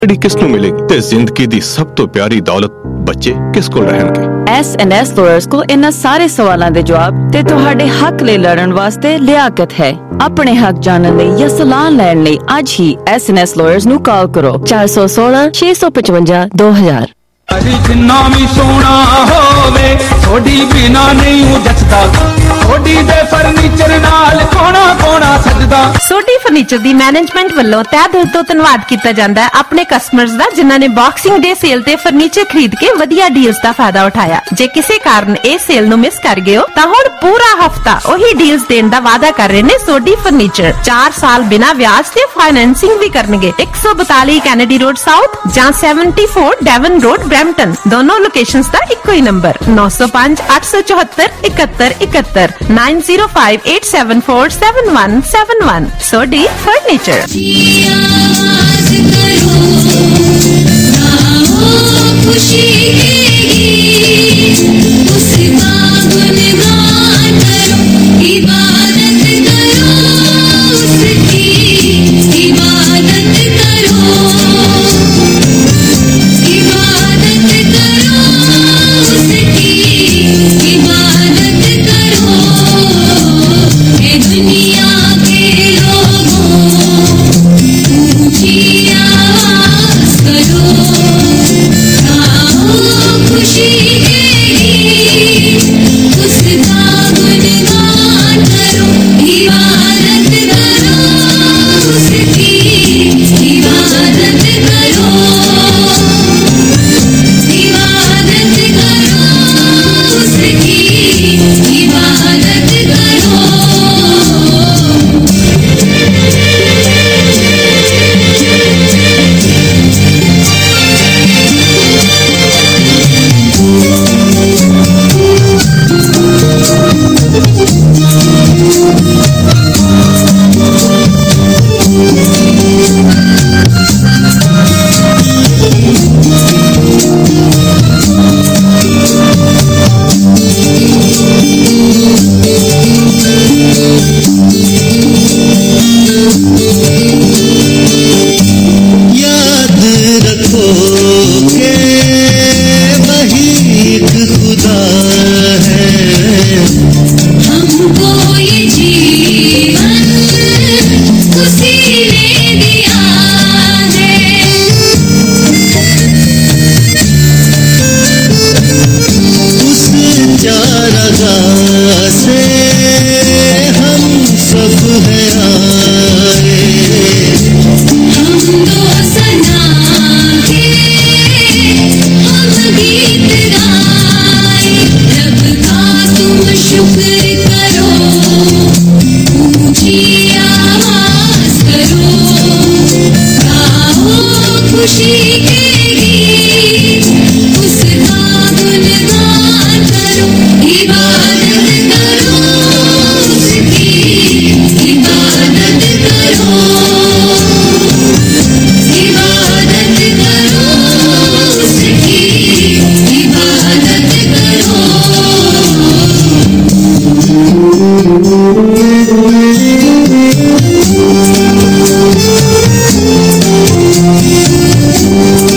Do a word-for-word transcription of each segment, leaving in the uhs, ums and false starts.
ਜਿਹੜੀ ਕਿਸ ਨੂੰ ਮਿਲੇਗੀ ਤੇ ਜ਼ਿੰਦਗੀ ਦੀ ਸਭ ਤੋਂ ਪਿਆਰੀ ਦੌਲਤ ਬੱਚੇ ਕਿਸ ਕੋਲ ਰਹਿਣਗੇ। ਐਸ ਐਂਡ ਐਸ ਲਾਇਰਸ ਕੋਲ ਇਹਨਾਂ ਸਾਰੇ ਸਵਾਲਾਂ ਦੇ ਜਵਾਬ ਤੇ ਤੁਹਾਡੇ ਹੱਕ ਲਈ ਲੜਨ ਵਾਸਤੇ ਲਿਆਕਤ ਹੈ। ਆਪਣੇ ਹੱਕ ਜਾਣਨ ਲਈ ਜਾਂ ਸਲਾਹ ਲੈਣ ਲਈ ਅੱਜ ਹੀ ਐਸ ਐਂਡ ਐਸ ਲਾਇਰਸ ਨੂੰ ਕਾਲ ਕਰੋ ਚਾਰ ਸੌ ਸੋਲਾਂ ਛੇ ਸੌ ਪਚਵੰਜਾ ਦੋ ਹਜ਼ਾਰ। ਜਿੰਨਾ ਵੀ ਸੋਹਣਾ ਹੋਵੇ ਥੋੜੀ ਬਿਨਾ ਨਹੀਂ ਜੱਚਦਾ, ਥੋੜੀ ਦੇ ਫਰਨੀਚਰ ਨਾਲ ਕੋਣਾ ਕੋਣਾ ਸਜਦਾ। ਸੋਢੀ ਫਰਨੀਚਰ ਦੀ ਮੈਨੇਜਮੈਂਟ ਵੱਲੋਂ ਤਹਿ ਦਿਲ ਤੋਂ ਧੰਨਵਾਦ ਕੀਤਾ ਜਾਂਦਾ ਹੈ ਆਪਣੇ ਕਸਟਮਰਸ ਦਾ ਜਿਨ੍ਹਾਂ ਨੇ ਬਾਕਸਿੰਗ ਡੇ ਸੇਲ ਤੇ ਫਰਨੀਚਰ ਖਰੀਦ ਕੇ ਵਧੀਆ ਡੀਲਸ ਦਾ ਫਾਇਦਾ ਉਠਾਇਆ। ਜੇ ਕਿਸੇ ਕਾਰਨ ਇਹ ਸੇਲ ਨੂੰ ਮਿਸ ਕਰ ਗਏ ਹੋ ਤਾਂ ਹੁਣ ਪੂਰਾ ਹਫਤਾ ਉਹੀ ਡੀਲਸ ਦੇਣ ਦਾ ਵਾਅਦਾ ਕਰ ਰਹੇ ਨੇ ਸੋਢੀ ਫਰਨੀਚਰ। ਚਾਰ ਸਾਲ ਬਿਨਾਂ ਵਿਆਜ ਤੇ ਫਾਈਨੈਂਸਿੰਗ ਵੀ ਕਰਨਗੇ। ਇੱਕ ਸੌ ਬਤਾਲੀ ਕੈਨੇਡੀ ਰੋਡ ਸਾਊਥ ਜਾਂ ਚੌਹੱਤਰ ਡੈਵਨ ਰੋਡ ਬ੍ਰੈਂਪਟਨ, ਦੋਨੋਂ ਲੋਕੇਸ਼ਨਸ ਦਾ ਇੱਕੋ ਹੀ ਨੰਬਰ ਨੌ ਸੌ ਪੰਜ ਅੱਠ ਸੌ ਚੌਹੱਤਰ ਇਕਹੱਤਰ ਇਕਹੱਤਰ nine zero five eight seven four seven one seven one. Sodhi furniture. खुशी Thank you.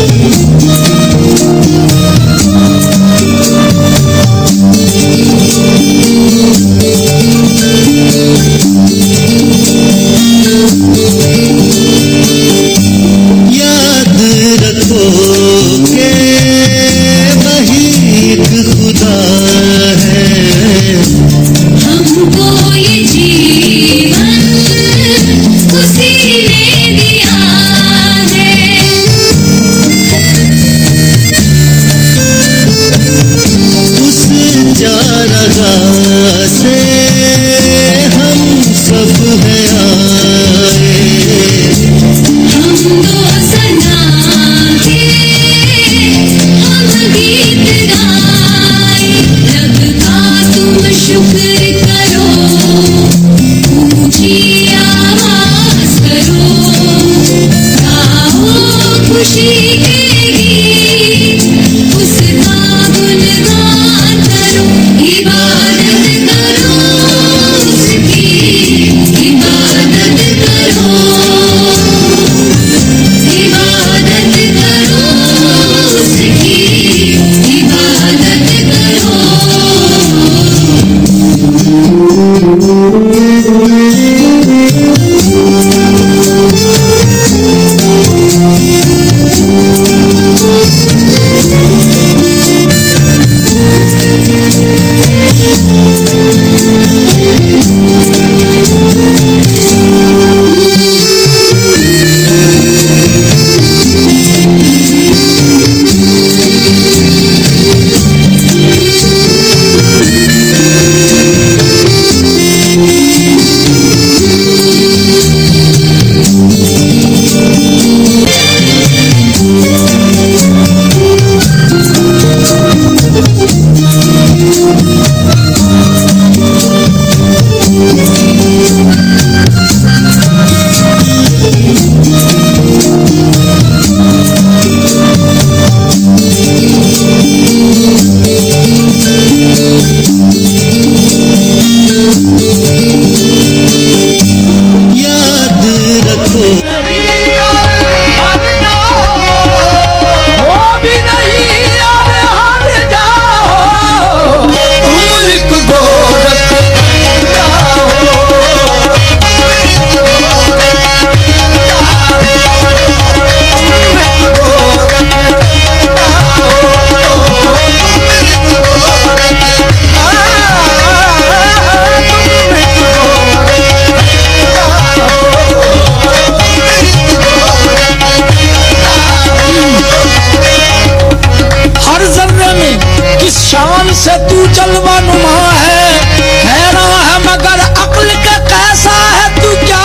से तू जलवा नुमा है, हैरा है मगर अक्ल का कैसा है, तू क्या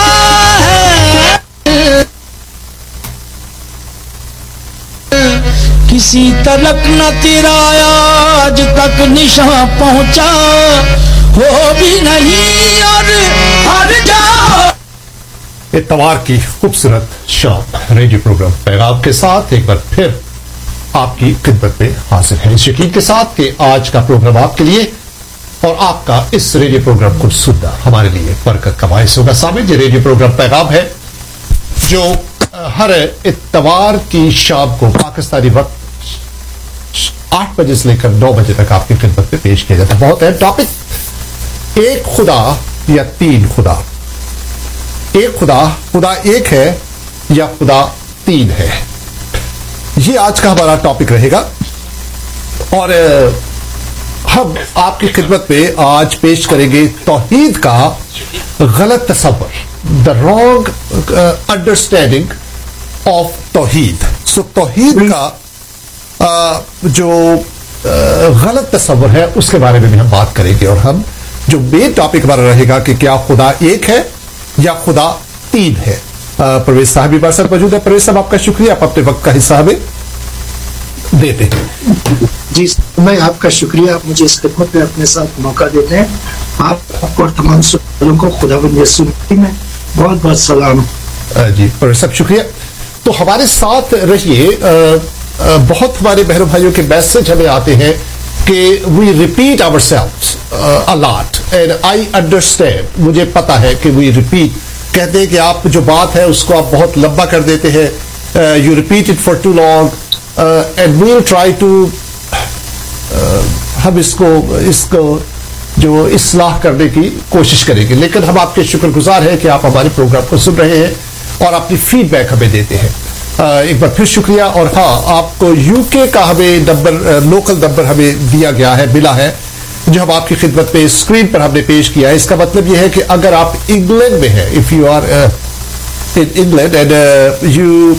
है? किसी तलक न तेरा आज तक निशान पहुंचा, हो भी नहीं और हर जा। इतवार की खूबसूरत शाम रेडियो प्रोग्राम पैगाम के साथ एक बार फिर आपकी खिदमत में हाजिर है इस यकीन के साथ कि आज का प्रोग्राम आपके लिए और आपका इस रेडियो प्रोग्राम को सुनना हमारे लिए बरकत का बायस होगा। सामने ये रेडियो प्रोग्राम पैगाम है जो हर इतवार की शाम को पाकिस्तानी वक्त आठ बजे से लेकर नौ बजे तक आपकी खिदमत में पेश किया जाता है। बहुत अहम टॉपिक, एक खुदा या तीन खुदा। एक खुदा, खुदा एक है या खुदा तीन है, ये आज का हमारा टॉपिक रहेगा। और हम आपकी खिदमत में आज पेश करेंगे तौहीद का गलत तसव्वुर, द रॉन्ग अंडरस्टैंडिंग ऑफ तौहीद। सो तौहीद का uh, जो uh, गलत तसव्वुर है उसके बारे में भी हम बात करेंगे। और हम जो मेन टॉपिक हमारा रहेगा कि क्या खुदा एक है या खुदा तीन है। परवेज साहब भी बात मौजूद है। परवेज साहब आपका शुक्रिया, आप अपने वक्त का हिस्सा हमें देते हैं। जी, मैं आपका शुक्रिया, आप मुझे इस खिदमत में अपने साथ मौका देते हैं। आप और तमाम सुनने को खुदावंद यीशु में बहुत बहुत सलाम। जी परवेज साहब शुक्रिया। तो हमारे साथ रहिए। बहुत हमारे बहनों भाइयों के मैसेज हमें आते हैं कि we repeat ourselves a lot and I understand. मुझे पता है कि वी रिपीट, कहते हैं कि आप जो बात है उसको आप बहुत लंबा कर देते हैं, you repeat it for too long, and we'll try to, हम इसको इसको जो इस्लाह करने की कोशिश करेंगे। लेकिन हम आपके शुक्रगुजार हैं कि आप हमारे प्रोग्राम को सुन रहे हैं और अपनी फीडबैक हमें देते हैं। एक बार फिर शुक्रिया। और हाँ, आपको यूके का हमें नंबर, लोकल नंबर हमें दिया गया है, मिला है, जो हम आपकी खिदमत पे स्क्रीन पर हमने पेश किया है। इसका मतलब यह है कि अगर आप इंग्लैंड में हैं, if you are in England and you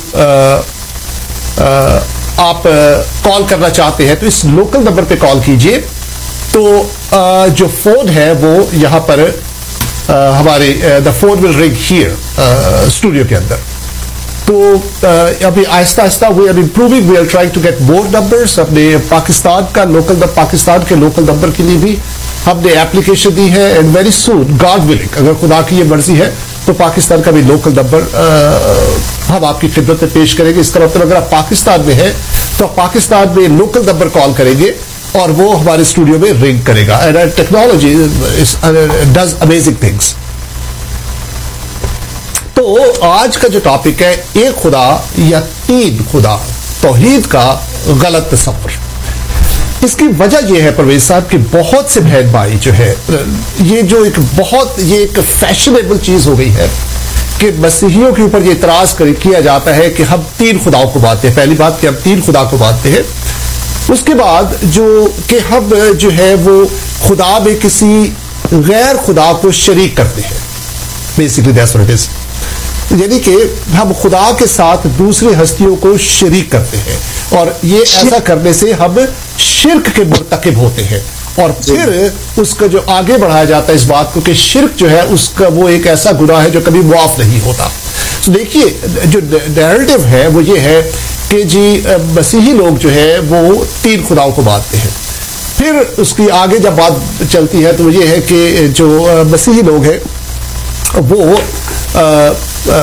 आप कॉल uh, करना चाहते हैं तो इस लोकल नंबर पे कॉल कीजिए। तो uh, जो फोन है वो यहाँ पर uh, हमारे the phone will ring here studio के अंदर। तो uh, अभी आहिस्ता आहिस्ता we are improving, we are trying to get more numbers. अपने पाकिस्तान का लोकल पाकिस्तान के लोकल नंबर के लिए भी हमने एप्लीकेशन दी है and very soon, God willing, अगर खुदा की ये मर्जी है तो पाकिस्तान का भी लोकल नंबर हम आपकी खिदमत में पेश करेंगे। इसका मतलब अगर आप पाकिस्तान में हैं तो आप पाकिस्तान में लोकल नंबर कॉल करेंगे और वो हमारे स्टूडियो में रिंग करेगा। And technology does amazing things. तो आज का जो टॉपिक है, एक खुदा या तीन खुदा, तौहीद का गलत तसव्वुर। इसकी वजह यह है परवेज साहब कि बहुत से बहन भाई जो है, ये जो एक बहुत ये एक फैशनेबल चीज हो गई है कि मसीहियों के ऊपर ये इतराज किया जाता है कि हम तीन खुदाओं को मानते हैं। पहली बात कि हम तीन खुदा को मानते हैं, उसके बाद जो कि हम जो है वो खुदा में किसी गैर खुदा को शरीक करते हैं। Basically that's what it is, यानी कि हम खुदा के साथ दूसरी हस्तियों को शरीक करते हैं और ये ऐसा करने से हम शिर्क के मुर्तकिब होते हैं। और फिर उसका जो आगे बढ़ाया जाता है इस बात को कि शिर्क जो है उसका वो एक ऐसा गुनाह है जो कभी मुआफ नहीं होता। तो देखिए जो नैरेटिव है वो ये है कि जी मसीही लोग जो है वो तीन खुदाओं को मानते हैं। फिर उसकी आगे जब बात चलती है तो वो ये है कि जो मसीही लोग हैं वो आ, आ,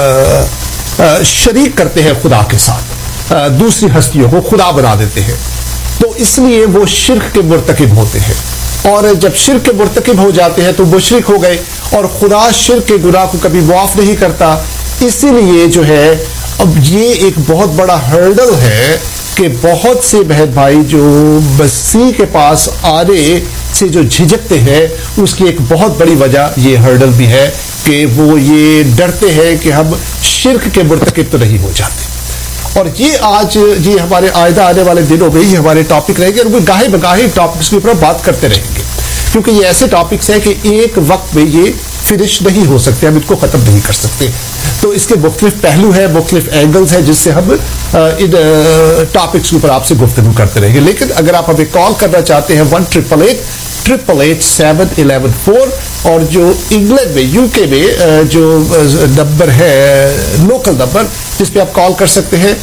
आ, शरीक करते हैं खुदा के साथ, आ, दूसरी हस्तियों को खुदा बना देते हैं। तो इसलिए वो शिर्क के मुर्तकिब होते हैं और जब शिर्क के मुर्तकिब हो जाते हैं तो मुशरिक हो गए और खुदा शिर्क के गुनाह को कभी माफ नहीं करता। इसीलिए जो है अब ये एक बहुत बड़ा हर्डल है कि बहुत से बहन भाई जो मसीह के पास आने से जो झिझकते हैं, उसकी एक बहुत बड़ी वजह ये हर्डल भी है कि वो ये डरते हैं कि हम शिर्क के मुर्तकिब तो नहीं हो जाते। और ये आज ये हमारे आइंदा आने वाले दिनों में ये हमारे टॉपिक रहेंगे और गाहे बगाहे टॉपिक्स के ऊपर बात करते रहेंगे, क्योंकि ये ऐसे टॉपिक्स हैं कि एक वक्त में ये फिनिश नहीं हो सकते, हम इनको खत्म नहीं कर सकते। तो इसके मुख्तलिफ पहलू है, मुख्तलिफ एंगल्स हैं जिससे हम इन टॉपिक्स के ऊपर आपसे गुफ्तगू करते रहेंगे। लेकिन अगर आप हमें कॉल करना चाहते हैं one triple eight triple eight seven eleven four, और जो इंग्लैंड में यूके में जो नंबर है लोकल नंबर जिस पे आप कॉल कर सकते हैं,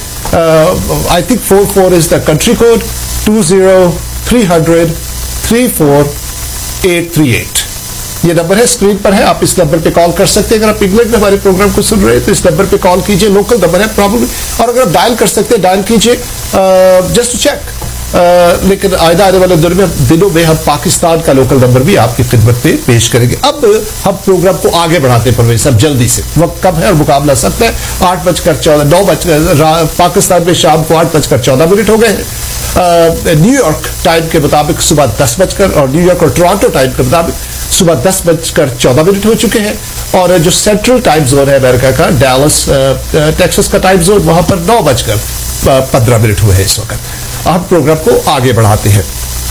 I think four four is the country code, two zero three hundred three four eight three eight ये नंबर है, स्क्रीन पर है। आप इस नंबर पे कॉल कर सकते हैं। अगर आप इंग्लैंड में हमारे प्रोग्राम को सुन रहे हैं तो इस नंबर पे कॉल कीजिए, लोकल नंबर है प्रॉब्लम। और अगर आप डायल कर सकते हैं डायल कीजिए जस्ट टू चेक। लेकिन आइंदा आने वाले दिनों में दिनों में हम पाकिस्तान का लोकल नंबर भी आपकी खिदमत पे पेश करेंगे। अब हम प्रोग्राम को आगे बढ़ाते हैं परवेज साहब जल्दी से, वक्त कम है और मुकाबला सख्त है। आठ बजकर चौदह नौ बजकर पाकिस्तान में शाम को आठ बजकर चौदह मिनट हो गए हैं। न्यूयॉर्क टाइम के मुताबिक सुबह दस बजकर और न्यूयॉर्क और टोरंटो टाइम के मुताबिक सुबह दस बजकर चौदह मिनट हो चुके हैं। और जो सेंट्रल टाइम जोन है अमेरिका का, डैलस टेक्सास का टाइम जोन, वहां पर नौ बजकर पंद्रह मिनट हुए हैं इस वक्त। हम प्रोग्राम को आगे बढ़ाते हैं।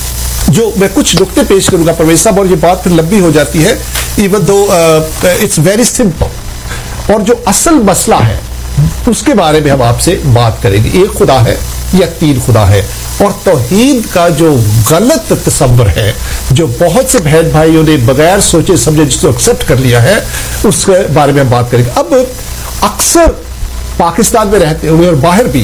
जो मैं कुछ नुक्ते पेश करूंगा परवेज साहब, और ये बात फिर लंबी हो जाती है, even though it's very simple. और जो असल मसला है उसके बारे में हम आपसे बात करेंगे। एक खुदा है या तीन खुदा है, और तौहीद का जो गलत तसव्वुर है जो बहुत से बहन भाइयों ने बगैर सोचे समझे जिसको एक्सेप्ट कर लिया है, उसके बारे में हम बात करेंगे। अब अक्सर पाकिस्तान में रहते हुए और बाहर भी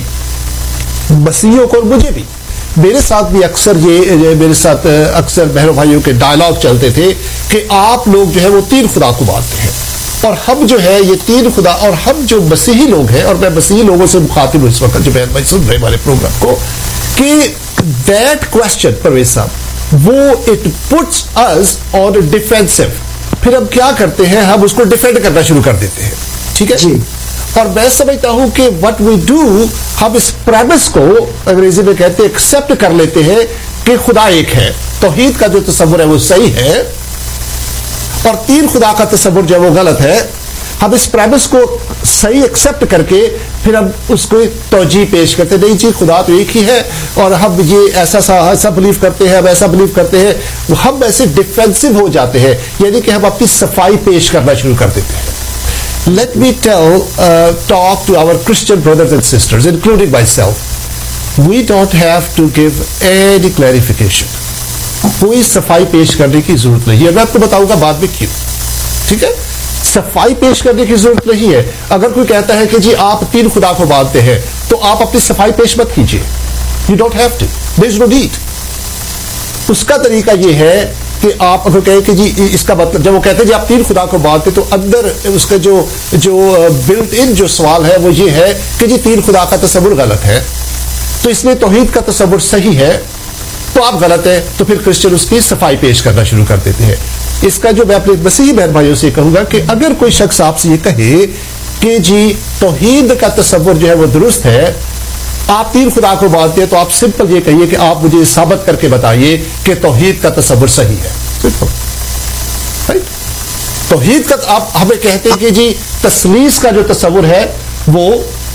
मसीहियों को और मुझे भी, मेरे साथ भी अक्सर ये मेरे साथ अक्सर बहनों भाइयों के डायलॉग चलते थे कि आप लोग जो है वो तीन खुदा को मानते हैं और हम जो है ये तीन खुदा, और हम जो मसीही लोग हैं, और मैं मसीही लोगों से मुखातिब हूं इस वक्त जो बहन भाई सुन रहे हमारे प्रोग्राम को, कि दैट क्वेश्चन परवेज साहब वो it puts us on defensive. फिर हम क्या करते हैं, हम उसको डिफेंड करना शुरू कर देते हैं, ठीक है जी। और मैं समझता हूं कि व्हाट वी डू, हम इस प्रेमिस को अंग्रेजी में कहते हैं एक्सेप्ट कर लेते हैं कि खुदा एक है, तौहीद का जो तसव्वुर है वो सही है और तीन खुदा का तसव्वुर जो है वो गलत है। हम इस प्रेमिस को सही एक्सेप्ट करके फिर हम उसको तौजी पेश करते, नहीं जी खुदा तो एक ही है और हम ये ऐसा ऐसा बिलीव करते हैं, हम ऐसा बिलीव करते हैं, हम ऐसे डिफेंसिव हो जाते हैं, यानी कि हम अपनी सफाई पेश करना शुरू कर देते हैं। Let me tell, uh, talk to our Christian brothers and sisters, including myself. We don't have to give any clarification. कोई सफाई पेश करने की जरूरत नहीं है। मैं आपको बताऊंगा बाद में क्यों, ठीक है? सफाई पेश करने की जरूरत नहीं है। अगर कोई कहता है कि जी आप तीन खुदा को मानते हैं तो आप अपनी सफाई पेश मत कीजिए। You don't have to, there is no need. उसका तरीका यह है कि आप अगर कहें कि जी इसका मतलब, जब वो कहते हैं जी आप तीन खुदा को मानते तो अंदर उसका जो जो बिल्ट इन जो सवाल है वो ये है कि जी तीन खुदा का तसव्वुर गलत है, तो इसलिए तौहीद का तसव्वुर सही है तो आप गलत है, तो फिर क्रिश्चियन उसकी सफाई पेश करना शुरू कर देते हैं। इसका जो मैं अपने मसीही बहन भाइयों से कहूंगा कि अगर कोई शख्स आपसे ये कहे कि जी तौहीद का तसव्वुर जो है वो दुरुस्त है, आप तीन खुदा को मानते हैं, तो आप सिंपल ये कहिए कि आप मुझे साबित करके बताइए कि तौहीद का तसव्वुर सही है। राइट? तौहीद का आप हमें कहते हैं कि जी तस्लीस का जो तसव्वुर है वो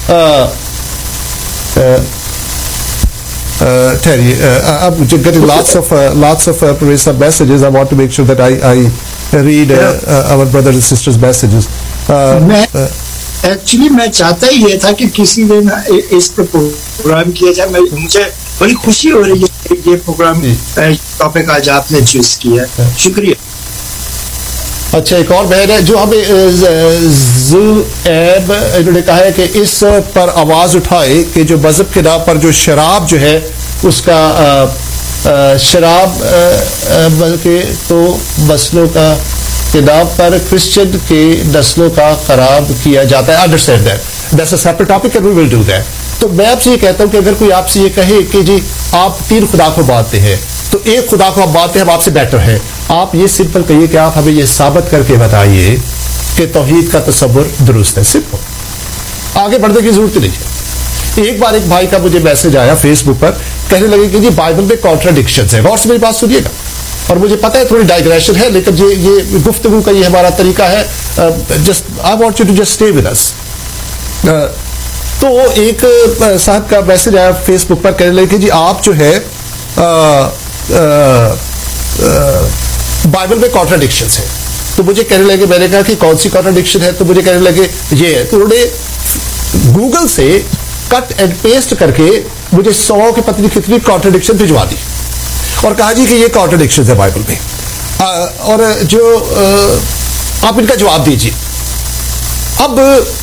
ठहरिए, अब getting lots of uh, lots of uh, messages. I want to make sure that I I read uh, uh, our brothers and sisters messages. Uh, मैं uh, एक्चुअली मैं चाहता ही ये था कि किसी दिन इस पे प्रोग्राम किया जाए। मैं मुझे बड़ी खुशी हो रही है ये प्रोग्राम टॉपिक आज आपने चूज किया, शुक्रिया। अच्छा, एक और बहन है जो हमें ज़ुएब इन्होंने कहा है कि इस पर आवाज उठाए कि जो मजहब के नाम पर जो शराब जो है उसका आ, आ, शराब बल्कि तो मसलों का के नाम पर क्रिश्चियन के नस्लों का खराब किया जाता है। Understand that, that's a separate topic and we will do that. तो मैं आपसे ये कहता हूं कि अगर कोई आपसे ये कहे कि जी आप तीन खुदा को मानते हैं तो एक खुदा को आप मानते हैं, हम आपसे बेटर है, आप ये सिंपल कहिए कि आप हमें ये साबित करके बताइए कि तौहीद का तसव्वुर दुरुस्त है। सिंपल, आगे बढ़ने की जरूरत नहीं है। एक बार एक भाई का मुझे मैसेज आया फेसबुक पर, कहने लगे कि जी बाइबल में कॉन्ट्राडिक्शंस है। गौर से मेरी बात सुनिएगा, और मुझे पता है थोड़ी डाइग्रेशन है, लेकिन ये ये गुफ्तगू का ये हमारा तरीका है। Just I want you to just stay with us. तो एक साहब का मैसेज आया फेसबुक पर, कहने लगे कि जी आप जो है बाइबल में कॉन्ट्राडिक्शंस है। तो मुझे कहने लगे, मैंने कहा कि कौन सी कॉन्ट्राडिक्शन है, तो मुझे कहने लगे ये है। तो उन्होंने गूगल से कट एंड पेस्ट करके मुझे सौ के पत्नी कितनी कॉन्ट्राडिक्शन भिजवा दी और कहा जी कि ये कॉन्ट्राडिक्शन है बाइबल में, आ, और जो आ, आप इनका जवाब दीजिए। अब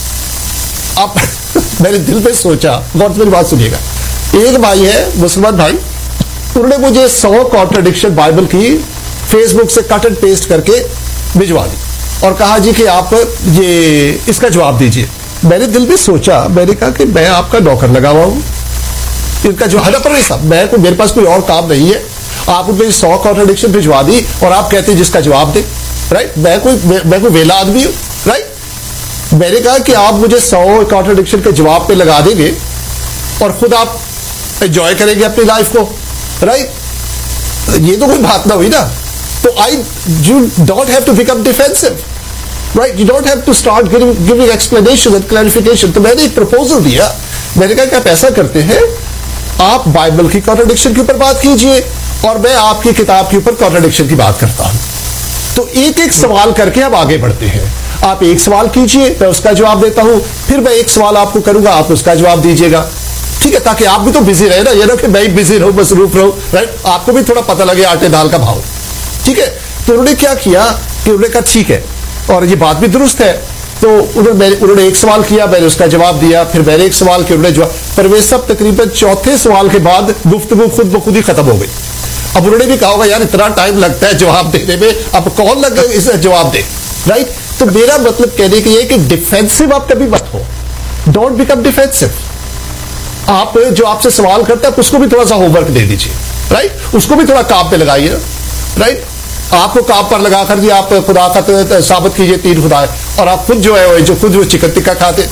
आप मैंने दिल में सोचा, गौर से मेरी बात सुनिएगा, एक भाई है मुसलमान भाई, उन्होंने मुझे सौ कॉन्ट्राडिक्शन बाइबल की फेसबुक से कट एंड पेस्ट करके भिजवा दी और कहा जी कि आप ये इसका जवाब दीजिए। मैंने दिल में सोचा, मैंने कहा कि मैं आपका नौकर लगा हुआ हूं, इनका जो है ना पर साहब, मैं को मेरे पास कोई और काम नहीं है, आप उनको सौ कॉन्ट्राडिक्शन भिजवा दी और आप कहते हैं जिसका जवाब दे। राइट? मैं कोई मैं, मैं कोई वेला आदमी हूं। राइट? मैंने कहा कि आप मुझे सौ कॉन्ट्राडिक्शन के जवाब पे लगा देंगे और खुद आप एंजॉय करेंगे अपनी लाइफ को। राइट? ये तो कोई बात ना हुई ना। तो I you don't have to become defensive. Right? You don't have to start giving explanation and clarification. तो मैंने एक प्रपोजल दिया, मैंने कहा कि आप ऐसा करते हैं, आप बाइबल की कॉन्ट्राडिक्शन के ऊपर बात कीजिए और मैं आपकी किताब के ऊपर कॉन्ट्राडिक्शन की बात करता हूं। तो एक एक सवाल करके अब आगे बढ़ते हैं। आप एक सवाल कीजिए, मैं उसका जवाब देता हूं, फिर मैं एक सवाल आपको करूंगा, आप उसका जवाब दीजिएगा। ठीक है? ताकि आप भी तो बिजी रहे ना, ये ना कि मैं बिजी रहूं, मसरूफ रहूं। राइट? आपको भी थोड़ा पता लगे आटे दाल का भाव। ठीक है? तो उन्होंने क्या किया कि उन्होंने कहा ठीक है, और ये बात भी दुरुस्त है। तो उन्होंने उन्होंने एक सवाल किया, मैंने उसका जवाब दिया, फिर मैंने एक सवाल किया, उन्होंने जवाब, पर वे सब तकरीबन चौथे सवाल के बाद गुफ्तगू खुद ब खुद ही खत्म हो गई। अब उन्होंने भी कहा होगा यार इतना टाइम लगता है जवाब देने में, अब कौन लग इसे जवाब दे। राइट? तो मेरा मतलब कहने की ये कि डिफेंसिव आप कभी मत हो, डोंट बिकम डिफेंसिव। आप जो आपसे सवाल करता है उसको भी थोड़ा सा होमवर्क दे दीजिए। राइट? उसको भी थोड़ा काम पे लगाइए। राइट? आपको काम पर लगा कर जी आप खुदा का साबित कीजिए तीन खुदा है, और आप खुद जो है जो खुद वो चिकन टिक्का खाते।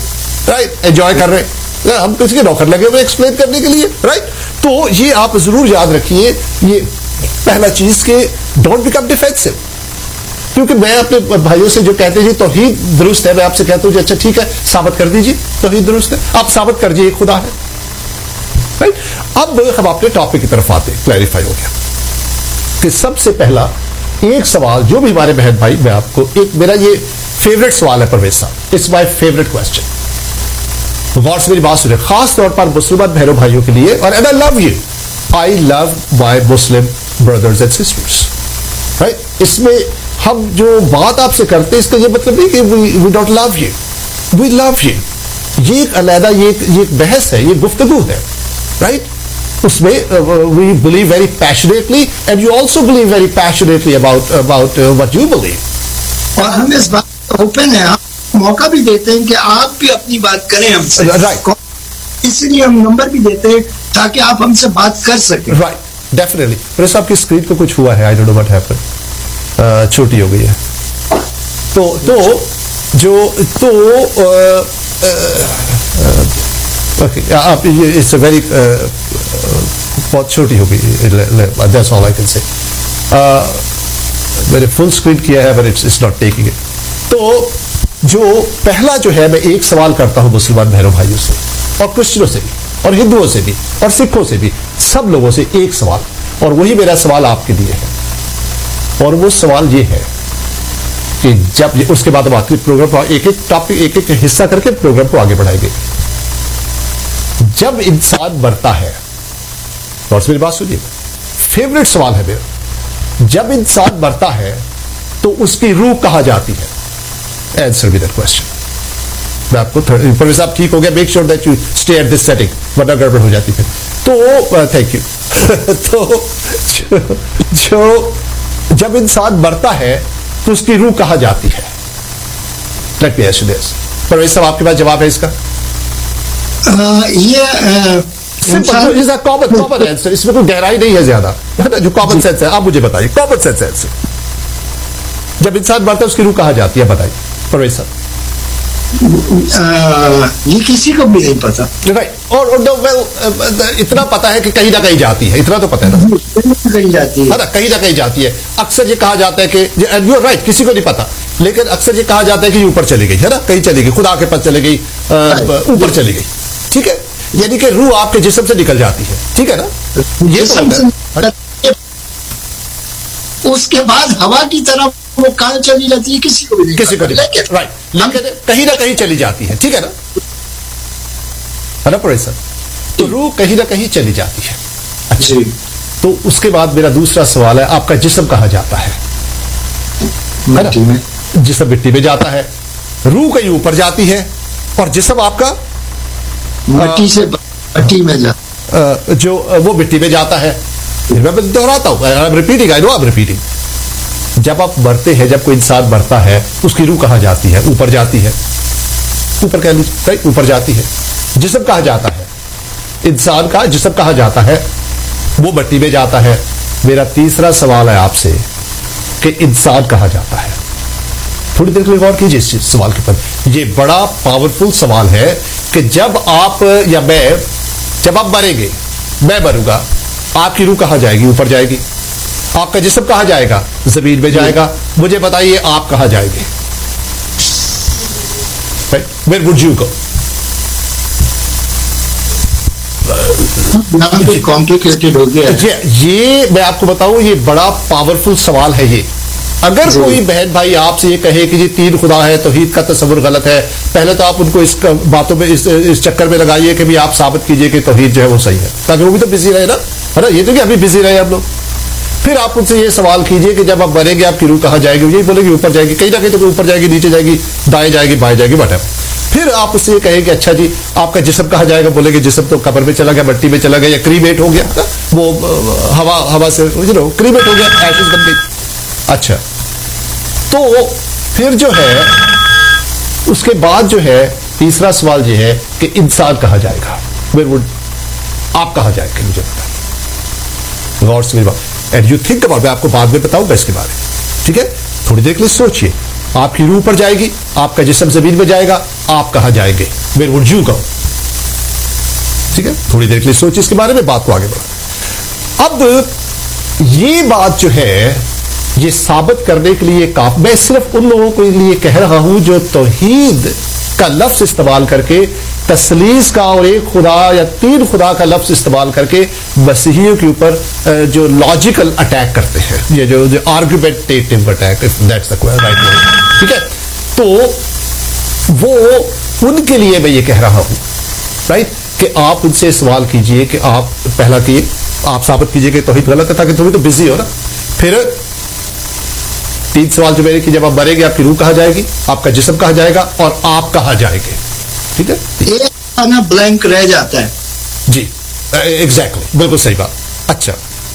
राइट, एंजॉय कर रहे हैं, हम किसी के नौकर लगे हुए एक्सप्लेन करने के लिए, राइट। तो ये आप जरूर याद रखिए, ये पहला चीज के डोंट बिकम डिफेंसिव। क्योंकि मैं अपने भाइयों से जो कहते हैं जी तौहीद दुरुस्त है, मैं आपसे कहता हूं जी अच्छा ठीक है साबित कर दीजिए तौहीद दुरुस्त है, आप साबित कर दीजिए खुदा है, राइट। अब हम अपने टॉपिक की तरफ आते हैं, क्लैरिफाई हो गया कि सबसे पहला एक सवाल जो भी हमारे बहन भाई, मैं आपको एक मेरा ये फेवरेट सवाल है परवेज साहब, इट्स माय फेवरेट क्वेश्चन। गौर से मेरी बात सुनिए, खास तौर पर मुसलमान बहनों भाइयों के लिए, और and I love you, I love my Muslim brothers and sisters, right. इसमें हम जो बात आपसे करते हैं इसका ये मतलब नहीं कि we don't love you, we love you. ये एक अलहदा, ये ये एक बहस है, ये गुफ्तगू है, राइट। उसमें we believe very passionately and you also believe very passionately about about what you believe. और हम इस बात ओपन है, हम मौका भी देते हैं कि आप भी अपनी बात करें हमसे, राइट। इसलिए हम नंबर भी देते हैं ताकि आप हमसे बात कर सकें, राइट, डेफिनेटली। प्रेस आपकी स्क्रीन को कुछ हुआ है, I don't know what happened, छोटी हो गई है। तो तो जो तो ओके आप ये इट्स अ वेरी बहुत छोटी हो गई, that's all I can say. मैंने फुल स्क्रीन किया है but it's it's not taking it. तो जो पहला जो है, मैं एक सवाल करता हूं मुसलमान बहनों भाइयों से और क्रिश्चियनों से भी और हिंदुओं से भी और सिखों से भी, सब लोगों से एक सवाल, और वही मेरा सवाल आपके लिए है। और वो सवाल ये है कि जब ये, उसके बाद हम आखिरी प्रोग्राम को एक एक टॉपिक एक एक हिस्सा करके प्रोग्राम को आगे बढ़ाएंगे। जब इंसान मरता है, और मेरी बात सुनिए, फेवरेट सवाल है मेरा, जब इंसान मरता है तो उसकी रूह कहां जाती है? Answer me that question. मैं आपको परवेज साहब ठीक हो गया, make sure that you stay at this setting, वरना गड़बड़ हो जाती है। तो थैंक यू। तो जो, जो जब इंसान मरता है तो उसकी रूह कहां जाती है? Let me ask you this. Parvez साहब आपके पास जवाब है इसका? आ, ये simple, is a common common answer, इसमें कोई गहराई नहीं है ज्यादा, है ना, जो कॉमन सेंस है। आप मुझे बताइए, कॉमन सेंस आंसर, जब इंसान मरता है उसकी रूह कहां जाती है? बताइए परवेज साहब। ये किसी को भी नहीं पता, राइट। और वेल इतना पता है कि कहीं ना कहीं जाती है, इतना तो पता है ना, कहीं जाती है, है ना, कहीं ना कहीं जाती है। अक्सर ये कहा जाता है कि यू आर राइट, किसी को नहीं पता, लेकिन अक्सर ये कहा जाता है कि ये ऊपर चली गई, है ना, कहीं चली गई, खुदा के पास चली गई, ऊपर चली गई, ठीक है। यानी कि रूह आपके जिस्म से निकल जाती है, ठीक है ना, ये तो उसके बाद हवा की तरफ वो कहां चली जाती है किसी को भी नहीं, किसी को नहीं, राइट, लेकिन कहीं ना कहीं चली जाती है, ठीक है ना, है ना परवेज साहब। तो रूह कहीं ना कहीं चली जाती है। अच्छा, तो उसके बाद मेरा दूसरा सवाल है, आपका जिस्म कहां जाता है? मिट्टी में। जिस्म मिट्टी में जाता है, रूह कहीं ऊपर जाती है, और जिस्म आपका मिट्टी से मिट्टी में जाता, जो वो मिट्टी में जाता है। मैं दोहराता हूं, I am repeating, I know I am repeating. जब आप मरते हैं, जब कोई इंसान मरता है, उसकी रूह कहां जाती है? ऊपर जाती है, ऊपर कह लीजिए, राइट, ऊपर जाती है। जिस्म कहां जाता है? इंसान का जिस्म कहां जाता है? वो मिट्टी में जाता है। मेरा तीसरा सवाल है आपसे कि इंसान कहां जाता है? थोड़ी देर के लिए गौर कीजिए इस सवाल के ऊपर। ये बड़ा पावरफुल सवाल है कि जब आप या मैं, जब आप मरेंगे, मैं मरूंगा, आपकी रूह कहां जाएगी? ऊपर जाएगी। आपका जिस्म कहां जाएगा? जमीन में जाएगा। मुझे बताइए आप कहां जाएंगे? Where would you go? Complicated हो गया है। ये, ये मैं आपको बताऊं, ये बड़ा पावरफुल सवाल है ये। अगर कोई बहन भाई आपसे ये कहे कि ये तीन खुदा है, तौहीद का तस्वुर गलत है, पहले तो आप उनको इस बातों में, इस, इस चक्कर में लगाइए कि भी आप साबित कीजिए कि तौहीद जो है वो सही है, ताकि वो भी तो बिजी रहे ना, है ना। ये तो कि अभी बिजी रहे हम लोग। फिर आप उनसे ये सवाल कीजिए कि जब आप मरेंगे आपकी रूह कहां जाएगी? यही बोलेगी ऊपर जाएगी, कहीं ना कहीं तो ऊपर जाएगी, नीचे जाएगी, दाएं जाएगी, बाएं जाएगी, वट। फिर आप उससे ये कहेंगे अच्छा जी आपका जिस्म कहां जाएगा? बोलेंगे जिस्म तो कब्र में चला गया, मिट्टी में चला गया, या क्रीमेट हो गया, वो हवा हवा से यू नो क्रीमेट हो गया, एशेज बन गई। अच्छा, तो फिर जो है उसके बाद जो है तीसरा सवाल ये है कि इंसान कहां जाएगा? वेयर वुड आप कहां जाएंगे? मुझे बताइए गौर से मेरी बात। एंड यू थिंक अबाउट, मैं आपको बाद में बताऊंगा इसके बारे में, ठीक है। थोड़ी देर के लिए सोचिए, आपकी रूह ऊपर जाएगी, आपका जिस्म जमीन में जाएगा, आप कहां जाएंगे? Where would you go? ठीक है, थोड़ी देर के लिए सोचिए इसके बारे में, बात को आगे बढ़ा। अब ये बात जो है ये साबित करने के लिए काफ मैं सिर्फ उन लोगों के लिए कह रहा हूं जो तौहीद का लफ्ज इस्तेमाल करके, तस्लीस का और एक खुदा या तीन खुदा का लफ्ज इस्तेमाल करके मसीहियों के ऊपर जो लॉजिकल अटैक करते हैं, ये जो जो argumentative attack, that's the right word, ठीक है, तो वो उनके लिए मैं ये कह रहा हूं, राइट, कि आप उनसे सवाल कीजिए कि आप पहला कि आप साबित कीजिए कि तौहीद गलत है, ताकि तुम तो बिजी हो ना। फिर तीन सवाल जो मेरे कि जब आप मरेंगे आपकी रूह कहाँ जाएगी, आपका जिस्म कहाँ जाएगा और आप कहाँ जाएंगे, ठीक है, ये ना ब्लैंक रह जाता है। जी एग्जैक्टली, बिल्कुल सही बात। अच्छा,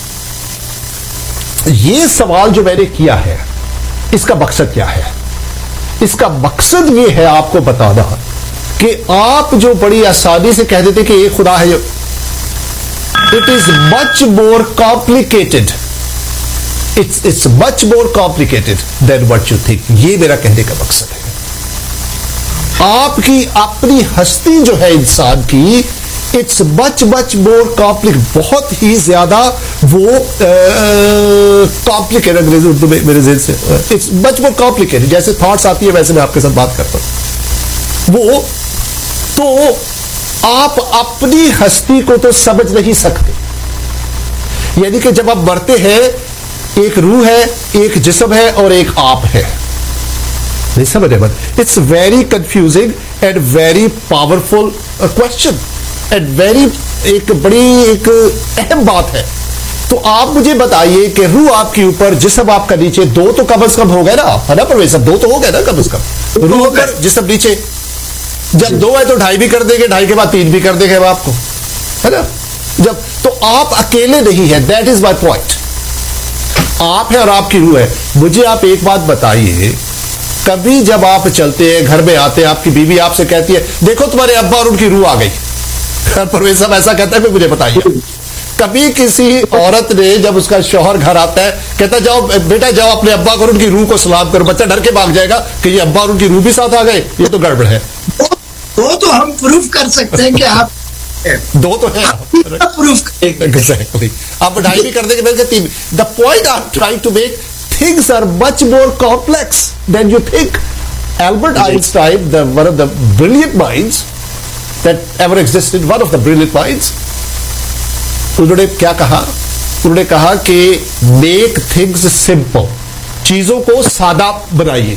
ये सवाल जो मैंने किया है इसका मकसद क्या है? इसका मकसद ये है आपको बताना कि आप जो बड़ी आसानी से कह देते कि एक खुदा है, जो it is much more complicated, it's it's much more complicated than what you think. ये मेरा कहने का मकसद है। आपकी अपनी हस्ती जो है इंसान की, it's much much more complic बहुत ही ज्यादा वो कॉम्प्लिकेटेड, अंग्रेजी उर्दू में मेरे ज़हन से इट्स मच मोर कॉम्प्लिकेटेड, जैसे थॉट्स आती है वैसे मैं आपके साथ बात करता हूं। वो तो आप अपनी हस्ती को तो समझ नहीं सकते, यानी कि जब आप मरते हैं एक रूह है, एक जिस्म है और एक आप है, नहीं समझ रहे? It's very confusing and very powerful question and very एक बड़ी एक अहम बात है। तो आप मुझे बताइए कि रूह आपके ऊपर, जिस्म आपका नीचे, दो तो कम अज कम हो गए ना, है ना परवेज साहब? दो तो हो गए ना कम अज कम, रूह ऊपर जिस्म नीचे। जब दो है तो ढाई भी कर देंगे, ढाई के बाद तीन भी कर देंगे आपको, है ना? जब तो आप अकेले नहीं है, दैट इज माई पॉइंट। आप है और आपकी रूह है। मुझे आप एक बात बताइए, कभी जब आप चलते हैं, घर में आते हैं, आपकी बीवी आपसे कहती है देखो तुम्हारे अब्बा और उनकी रूह आ गई, परवेज साहब ऐसा कहता है? मुझे बताइए, कभी किसी औरत ने जब उसका शौहर घर आता है कहता है जाओ बेटा जाओ अपने अब्बा को और उनकी रूह को सलाम करो, बच्चा डर के भाग जाएगा कि ये अब्बा और उनकी रूह भी साथ आ गए, ये तो गड़बड़ है। वो तो हम प्रूफ कर सकते हैं कि आप दो तो है, प्रूफ करेंगे। एग्जैक्टली, आप ढाई भी कर देंगे, मेरे तीन। The point I am trying to make, things are much more complex than you think. Albert Einstein, the one of the brilliant minds that ever existed, one of the brilliant minds, उन्होंने क्या कहा? उन्होंने कहा कि make things simple, चीजों को सादा बनाइए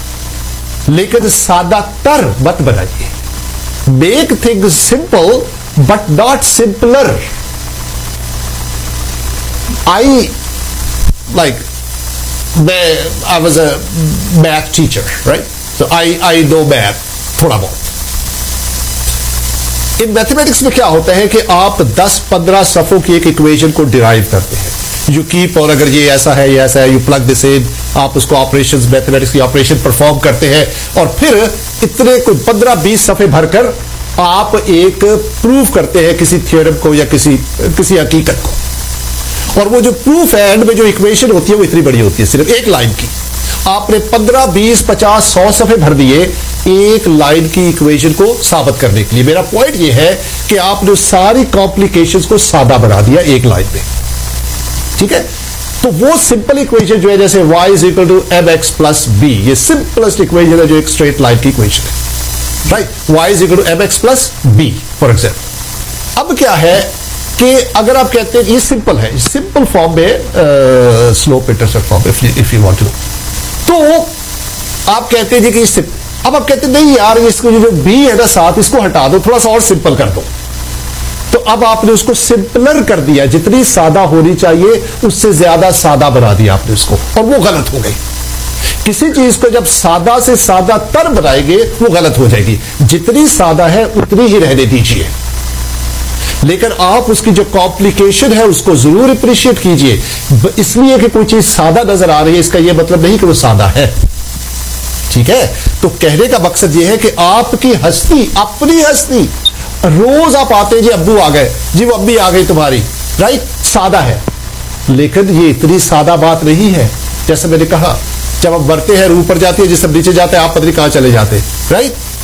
लेकिन सादा तर मत बनाइए। make things simple but not simpler. I like मैं I was a math teacher, right? So I I know math थोड़ा बहुत। इन मैथमेटिक्स में क्या होता है कि आप दस पंद्रह सफों की एक इक्वेशन को डिराइव करते हैं। यू कीप, और अगर ये ऐसा है ये ऐसा है, यू प्लग दिस इन, आप उसको ऑपरेशंस, मैथमेटिक्स की ऑपरेशन परफॉर्म करते हैं और फिर इतने कोई पंद्रह बीस सफे भरकर आप एक प्रूफ करते हैं किसी थ्योरम को या किसी किसी हकीकत को। और वो जो प्रूफ है, एंड में जो इक्वेशन होती है वो इतनी बड़ी होती है, सिर्फ एक लाइन की। आपने पंद्रह बीस पचास सौ सफे भर दिए एक लाइन की इक्वेशन को साबित करने के लिए। मेरा पॉइंट ये है कि आपने सारी कॉम्प्लिकेशंस को सादा बना दिया एक लाइन में, ठीक है? तो वो सिंपल इक्वेशन जो है, जैसे y is equal to m x plus b, ये सिंपलेस्ट इक्वेशन है जो एक स्ट्रेट लाइन की इक्वेशन है, right? y is equal to m x plus b for example. अब क्या है कि अगर आप कहते हैं ये सिंपल है, सिंपल फॉर्म में, slope intercept form, if you want to, तो आप कहते हैं जी कि इससे, अब आप कहते हैं नहीं यार इसको जो बी है ना साथ, इसको हटा दो, थोड़ा सा और सिंपल कर दो। तो अब आपने उसको सिंपलर कर दिया, जितनी सादा होनी चाहिए उससे ज्यादा सादा बना दिया आपने उसको, और वो गलत हो गई। किसी चीज को जब सादा से सादा तर बनाएंगे वो गलत हो जाएगी। जितनी सादा है उतनी ही रहने दीजिए, लेकिन आप उसकी जो कॉम्प्लिकेशन है उसको जरूर अप्रिशिएट कीजिए। इसलिए कि कोई चीज सादा नजर आ रही है इसका यह मतलब नहीं कि वो सादा है, ठीक है? तो कहने का मकसद यह है कि आपकी हस्ती, अपनी हस्ती, रोज आप आते हैं जी अब्बू आ गए जी, वो अब्बी आ गई तुम्हारी, राइट? सादा है, लेकिन ये इतनी सादा बात नहीं है। जैसे मैंने कहा, जब आप मरते हैं रूह पर जाती है, जिस नीचे जाते हैं आप पता नहीं कहां चले जाते, राइट?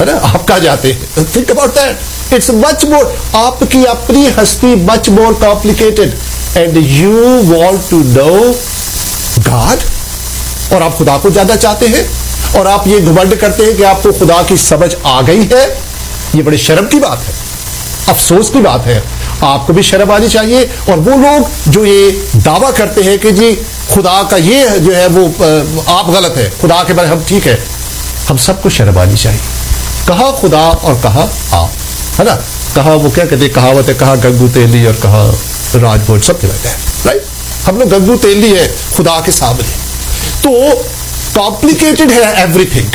ہے نا, آپ کہاں جاتے ہیں. Think about that, it's much more, آپ کی اپنی ہستی much more complicated, and you want to know God, اور آپ خدا کو زیادہ چاہتے ہیں, اور آپ یہ گھمنڈ کرتے ہیں کہ آپ کو خدا کی سمجھ آ گئی ہے. یہ بڑے شرم کی بات ہے, افسوس کی بات ہے. آپ کو بھی شرم آنی چاہیے. اور وہ لوگ جو یہ دعویٰ کرتے ہیں کہ جی خدا کا یہ جو ہے وہ آپ غلط ہے, خدا کے بارے ہم ٹھیک ہے, ہم سب کو شرم آنی چاہیے. کہا خدا اور کہا آپ, ہے نا, کہا وہ کیا کہتے ہیں کہاوت ہے, کہا گنگو تیلی اور کہا راج بھوج, سب کہتے ہیں رائٹ. ہم لوگ گنگو تیلی ہے خدا کے سامنے. تو کمپلیکیٹڈ ہے ایوری تھنگ.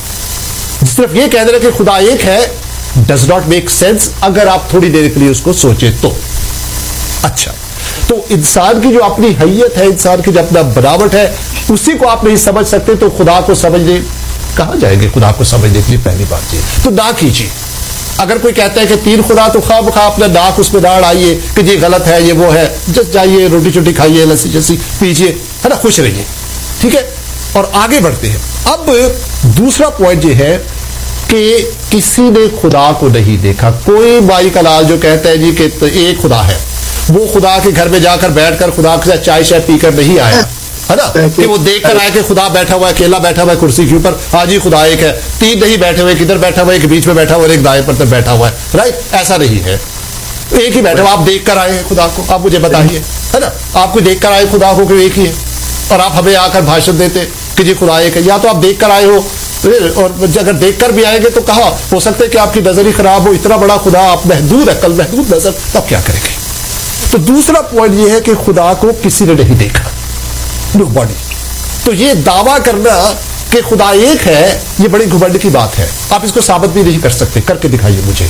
صرف یہ کہہ دینا کہ خدا ایک ہے ڈز ناٹ میک سینس اگر آپ تھوڑی دیر کے لیے اس کو سوچیں تو. اچھا, تو انسان کی جو اپنی حیت ہے, انسان کی جو اپنا بناوٹ ہے, اسی کو آپ نہیں سمجھ سکتے تو خدا کو سمجھنے کہاں جائیں گے؟ خدا کو سمجھنے کے لیے پہلی بات یہ تو نہ کیجیے. اگر کوئی کہتا ہے کہ تین خدا, تو خواہ بخواہ اپنا ناک اس میں ڈال آئیے کہ یہ غلط ہے, یہ وہ ہے, جس جائیے روٹی چوٹی کھائیے, لسی جسی پیجیے, ہے نا, خوش رہیے. ٹھیک ہے, اور آگے بڑھتے ہیں. اب دوسرا پوائنٹ یہ ہے کہ کسی نے خدا کو نہیں دیکھا. کوئی بائی کا لال جو کہتا ہے جی کہ ایک خدا ہے, وہ خدا کے گھر میں جا کر بیٹھ کر خدا کے ساتھ چائے شائے پی کر نہیں آیا, ہے نا, کہ وہ دیکھ کر آئے کہ خدا بیٹھا ہوا ہے, اکیلا بیٹھا ہوا ہے کرسی کے اوپر, ہاں جی خدا ایک ہے. تین نہیں بیٹھے ہوئے, کدھر بیٹھا ہوا ہے, ایک بیچ میں بیٹھا ہوا ہے, ایک دائیں پر طرف بیٹھا ہوا ہے, رائٹ. ایسا نہیں ہے, ایک ہی بیٹھا ہوا. آپ دیکھ کر آئے ہیں خدا کو, آپ مجھے بتائیے, ہے نا, آپ کو دیکھ کر آئے خدا کو کہ ایک ہی ہے, اور آپ ہمیں آ کر بھاشن دیتے کہ جی خدا ایک ہے. یا تو آپ دیکھ کر آئے ہو, اور اگر دیکھ کر بھی آئیں گے تو کہا ہو سکتا ہے کہ آپ کی نظر ہی خراب ہو, اتنا بڑا خدا, آپ محدود عقل, محدود نظر, تب کیا کریں گے؟ تو دوسرا پوائنٹ یہ ہے کہ خدا کو کسی نے نہیں دیکھا, نو باڈی. تو یہ دعویٰ کرنا کہ خدا ایک ہے, یہ بڑی گھمنڈ کی بات ہے. آپ اس کو ثابت بھی نہیں کر سکتے, کر کے دکھائیے مجھے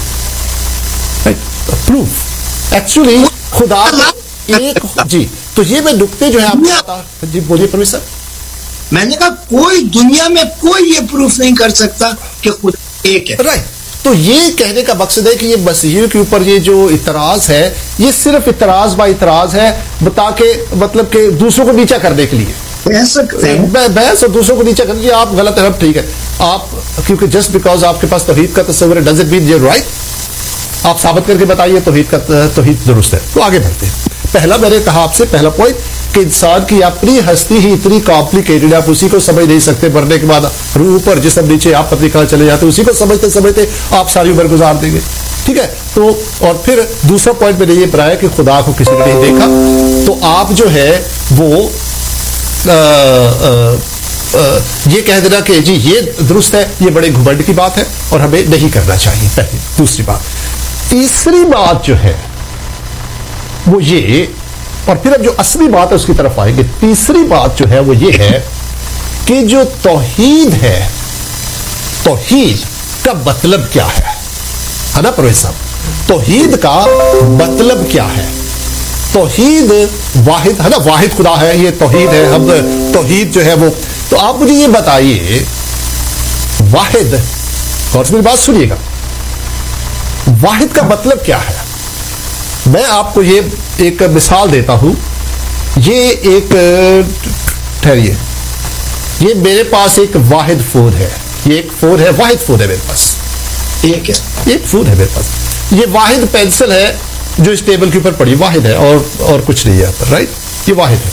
پروف. ایکچولی خدا ایک, جی. تو یہ میں نقطے جو ہے آپ بتا, جی بولیے پروفیسر. میں نے کہا کوئی دنیا میں کوئی یہ پروف نہیں کر سکتا کہ خدا ایک ہے. رائٹ. تو یہ کہنے کا مقصد ہے کہ یہ مسیحیوں کے اوپر یہ جو اعتراض ہے, یہ صرف اعتراض با اعتراض ہے, بتا کے مطلب کہ دوسروں کو نیچا کرنے کے لیے بحث, اور دوسروں کو نیچا کرنے کے لیے آپ غلط ہے, ٹھیک ہے آپ, کیونکہ جسٹ بیکاز آپ کے پاس توحید کا تصور ہے does it mean you right. آپ ثابت کر کے بتائیے توحید کا توحید درست ہے. تو آگے بڑھتے ہیں. پہلا میں نے کہا آپ سے, پہلا پوائنٹ کہ انسان کی اپنی ہستی ہی اتنی کمپلیکیٹڈ ہے, آپ اسی کو سمجھ نہیں سکتے. مرنے کے بعد روح پر جسم نیچے, آپ پتہ نہیں کہاں چلے جاتے, اسی کو سمجھتے سمجھتے آپ ساری عمر گزار دیں گے. ٹھیک ہے. تو اور پھر دوسرا پوائنٹ میں نے یہ بتایا کہ خدا کو کسی نے نہیں دیکھا. تو آپ جو ہے وہ آ, آ, آ, یہ کہہ دینا کہ جی یہ درست ہے, یہ بڑے گھمنڈ کی بات ہے اور ہمیں نہیں کرنا چاہیے. پہلی. دوسری بات. تیسری بات جو ہے وہ یہ, اور پھر اب جو اصلی بات ہے اس کی طرف آئیں گے. تیسری بات جو ہے وہ یہ ہے کہ جو توحید ہے, توحید کا مطلب کیا ہے, ہے نا پروفیسر صاحب, توحید کا مطلب کیا ہے. توحید واحد ہے نا, واحد خدا ہے, یہ توحید ہے. ہم توحید جو ہے وہ, تو آپ مجھے یہ بتائیے واحد, اور میری بات سنیے گا, واحد کا مطلب کیا ہے. میں آپ کو یہ ایک مثال دیتا ہوں. یہ ایک ٹھہریے, یہ میرے پاس ایک واحد فون ہے, یہ ایک فون ہے, واحد فون ہے میرے پاس, ایک ہے, ایک فون ہے میرے پاس. یہ واحد پینسل ہے جو اس ٹیبل کے اوپر پڑی, واحد ہے, اور اور کچھ نہیں ہے یہاں پر, رائٹ. یہ واحد ہے.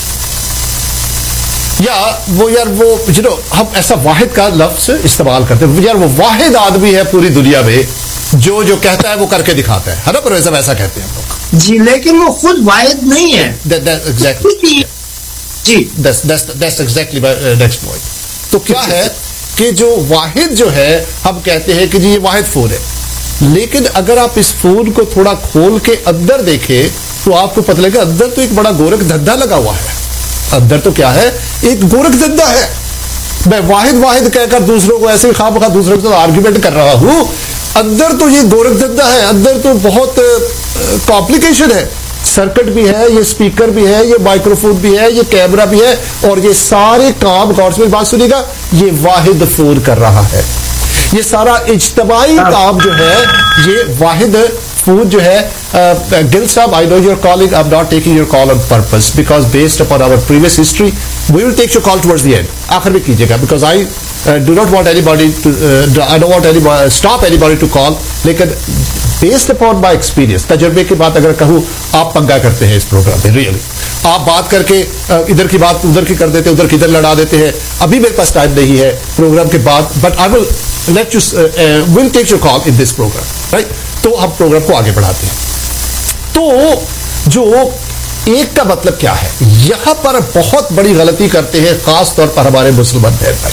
یا وہ یار وہ جنو ہم ایسا واحد کا لفظ استعمال کرتے ہیں, یار وہ واحد آدمی ہے پوری دنیا میں جو جو کہتا ہے وہ کر کے دکھاتا ہے, ہے نا پروفیسر, ایسا کہتے ہیں ہم لوگ. جی لیکن وہ خود واحد نہیں ہے. ایگزیکٹلی, جی دیٹس ایگزیکٹلی نیکسٹ پوائنٹ. تو کیا ہے کہ جو واحد جو ہے ہم کہتے ہیں کہ جی یہ واحد فون ہے, لیکن اگر آپ اس فون کو تھوڑا کھول کے اندر دیکھیں تو آپ کو پتہ لگے اندر تو ایک بڑا گورکھ دھندا لگا ہوا ہے. اندر تو کیا ہے, ایک گورکھ دھندا ہے. میں واحد واحد کہہ کر دوسروں کو ایسے ہی خواہ بخواہ دوسروں کے ساتھ آرگیومنٹ کر رہا ہوں, اندر تو یہ گورکھ دھندا ہے, اندر تو بہت کمپلیکیشن ہے. سرکٹ بھی ہے, یہ اسپیکر بھی ہے, یہ مائکرو فون بھی ہے, یہ کیمرہ بھی ہے, اور یہ سارے کام, غور سے بات سنیے گا, یہ واحد فون کر رہا ہے. یہ سارا اجتماعی کام جو ہے یہ واحد محفوظ جو ہے گل صاحب, I know your calling, I am not taking your call on purpose because based upon our previous history we will take your call towards the end, آخر میں کیجیے گا because I do not want anybody to I don't want any stop anybody to call, لیکن based upon my experience, تجربے کی بات اگر کہوں, آپ پنگا کرتے ہیں اس پروگرام میں ریئلی. آپ بات کر کے ادھر کی بات ادھر کی کر دیتے ہیں, ادھر کی ادھر لڑا دیتے ہیں. ابھی میرے پاس ٹائم نہیں ہے پروگرام کے بعد, but I will let you will take your call in this programme, right. تو ہم پروگرام کو آگے بڑھاتے ہیں. تو جو ایک کا مطلب کیا ہے, یہاں پر بہت بڑی غلطی کرتے ہیں خاص طور پر ہمارے مسلمان بہن بھائی,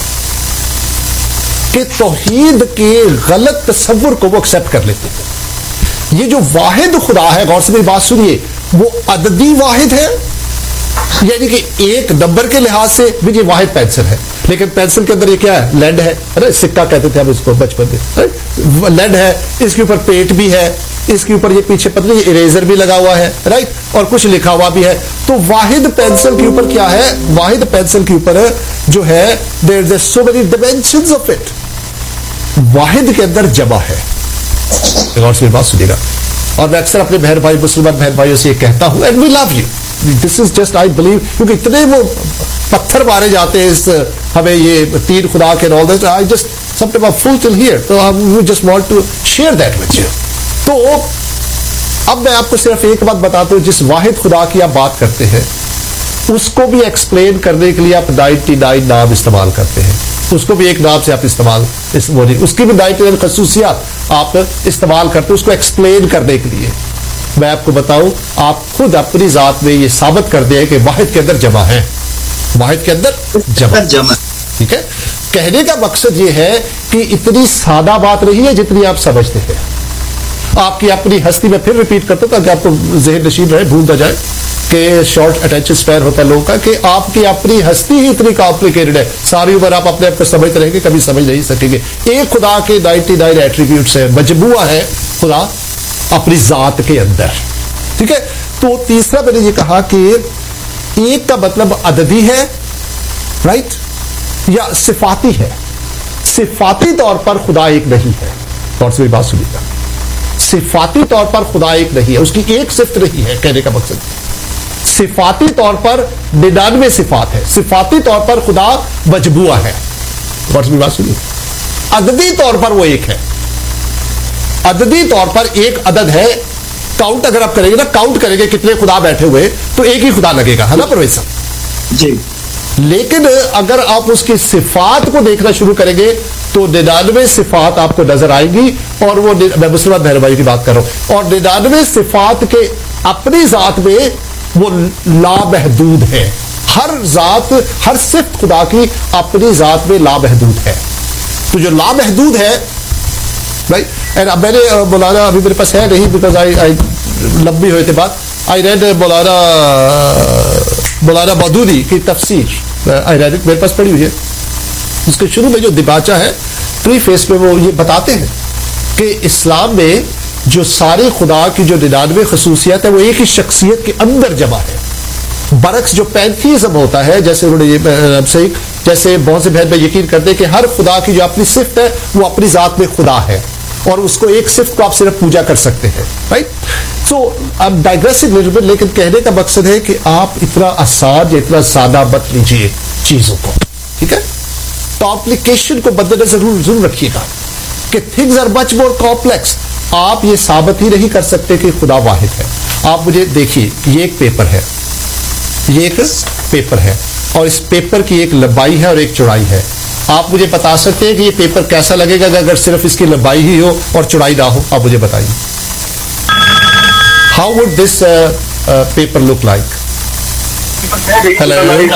کہ توحید کے غلط تصور کو وہ ایکسپٹ کر لیتے ہیں. یہ جو واحد خدا ہے, غور سے میری بات سنیے, وہ عددی واحد ہے, یعنی کہ ایک نمبر کے لحاظ سے بھی یہ واحد پینسل ہے, لیکن پینسل کے اندر یہ کیا ہے, لیڈ ہے, سکہ کہتے تھے ہم اس کو بچپن میں, لیڈ ہے, اس کے اوپر پیٹ بھی ہے, اس کے اوپر یہ پیچھے پتلی اریزر بھی لگا ہوا ہے, رائٹ, اور کچھ لکھا ہوا بھی ہے. تو واحد پینسل کے اوپر کیا ہے, واحد پینسل کے اوپر جو ہے there is so many dimensions of it, واحد کے اندر جمع ہے. غور سے بات سنیے گا, اور میں اکثر اپنے بہن بھائی مسلمان بہن بھائیوں سے یہ کہتا ہوں, and we love you, this is just I believe, کیونکہ اتنے وہ پتھر مارے جاتے ہیں اس ہمیں یہ تین خدا کے role that I just sometime feel till here, تو we just want to share that with you. تو اب میں آپ کو صرف ایک بات بتاتا ہوں, جس واحد خدا کی آپ بات کرتے ہیں اس کو بھی ایکسپلین کرنے کے لیے آپ نائنٹی نائن نام استعمال کرتے ہیں, اس کو بھی ایک نام سے آپ استعمال اس, اس کی بھی نائنٹی نائن خصوصیات آپ استعمال کرتے ہیں اس کو ایکسپلین کرنے کے لیے. میں آپ کو بتاؤں, آپ خود اپنی ذات میں یہ ثابت کر دیں کہ واحد کے اندر جمع ہے, واحد کے اندر جمع جمع ٹھیک ہے. کہنے کا مقصد یہ ہے کہ اتنی سادہ بات نہیں ہے جتنی آپ سمجھتے ہیں. آپ کی اپنی ہستی میں پھر ریپیٹ کرتا ہوں تاکہ آپ کو ذہن نشین رہے, بھول نہ جائے, کہ شارٹ اٹینشن اسپین ہوتا ہے لوگوں کا, کہ آپ کی اپنی ہستی ہی اتنی کمپلیکیٹڈ ہے, ساری عمر آپ اپنے آپ کو سمجھتے رہیں گے, کبھی سمجھ نہیں سکیں گے. ایک خدا کے نائنٹی نائن ایٹریبیوٹس ہیں, مجموعہ ہے خدا اپنی ذات کے اندر, ٹھیک ہے. تو تیسرا میں نے یہ کہا کہ ایک کا مطلب عددی ہے, رائٹ, یا صفاتی ہے. صفاتی طور پر خدا ایک نہیں ہے, اور سے بات سنیے گا, صفاتی طور پر خدا ایک نہیں ہے, اس کی ایک صفت نہیں ہے. کہنے کا مقصد صفاتی طور پر ننانوے صفات ہے, صفاتی طور پر خدا مجموعہ ہے, اور سے بات سنیے. عددی طور پر وہ ایک ہے, عددی طور پر ایک عدد ہے. کاؤنٹ اگر آپ کریں گے نا, کاؤنٹ کریں گے کتنے خدا بیٹھے ہوئے, تو ایک ہی خدا لگے گا, ہے نا پرویز صاحب جی. لیکن اگر آپ اس کی صفات کو دیکھنا شروع کریں گے تو ننانوے صفات آپ کو نظر آئیں گی, اور وہ میں مسلمان بہن بھائی کی بات کر رہا ہوں, اور ننانوے صفات کے اپنی ذات میں وہ لامحدود ہے. ہر ذات, ہر صفت خدا کی اپنی ذات میں لامحدود ہے. تو جو لامحدود ہے, اب میں نے مولانا ابھی میرے پاس ہے نہیں بیکاز آئی آئی لمبی ہوئے تھے بات, آئی ریڈ مولانا مولانا مودودی کی تفسیر, آئی ریڈ میرے پاس پڑھی ہوئی ہے. اس کے شروع میں جو دباچہ ہے پری فیس میں وہ یہ بتاتے ہیں کہ اسلام میں جو سارے خدا کی جو ننانوے خصوصیت ہے وہ ایک ہی شخصیت کے اندر جمع ہے. برعکس جو پینتھیزم ہوتا ہے, جیسے انہوں نے یہ صحیح, جیسے بہت سے بہن میں یقین کرتے ہیں کہ ہر خدا کی جو اپنی صفت ہے وہ اپنی ذات میں خدا ہے, اور اس کو ایک صفت کو آپ صرف پوجا کر سکتے ہیں, رائٹ. سو اب ڈائگریسنگ لٹل بٹ, لیکن کہنے کا مقصد ہے کہ آپ اتنا آسان یا اتنا سادہ مت لیجیے چیزوں کو, ٹھیک ہے. کمپلیکیشن کو مد نظر ضرور ضرور رکھیے گا کہ things are much more complex. آپ یہ ثابت ہی نہیں کر سکتے کہ خدا واحد ہے. آپ مجھے دیکھیے, یہ ایک پیپر ہے, یہ ایک پیپر ہے, اور اس پیپر کی ایک لمبائی ہے اور ایک چوڑائی ہے. آپ مجھے بتا سکتے ہیں کہ یہ پیپر کیسا لگے گا اگر صرف اس کی لمبائی ہی ہو اور چوڑائی نہ ہو؟ آپ مجھے بتائیے. How would this paper look like? Hello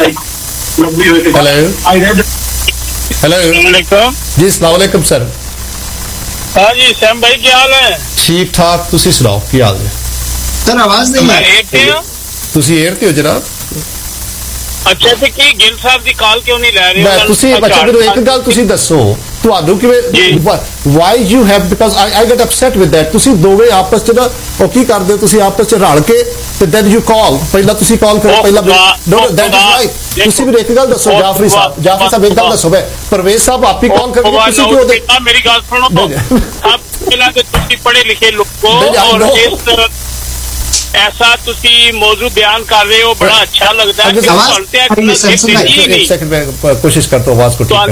hello hello جی السلام علیکم سر. ہاں جی سیم بھائی کیا حال ہے؟ ٹھیک ٹھاک, تسی سناؤ کی حال ہے؟ سر آواز نہیں آ رہی. تسی ایئر ہو جناب. اچھا تے کی گل صاحب دی کال کیوں نہیں لے رہے؟ میں تسی بچا میرے ایک گل تسی دسو تانوں کہ why you have, because I I get upset with that. تسی دوویں آپس چ نا او کی کردے ہو, تسی آپس چ رل کے تے دین یو کال, پہلا تسی کال کرو, پہلا نو دیٹ از رائٹ. تسی بھی ایک گل دسو جعفری صاحب, جعفری صاحب ایک گل دسو, میں پرویز صاحب آپ ہی کال کر کے تسی کیوں دے؟ میری گل سنو, ਪਹਿਲਾਂ ਤੇ ਤੁਸੀਂ ਪੜ੍ਹੇ ਲਿਖੇ ਲੋਕ ਹੋ ਔਰ ਇਸ ऐसा तुसी मौजू बयान कर रहे हो बड़ा अच्छा लगता है एक सेकंड में कोशिश करता हूँ आवाज को ठीक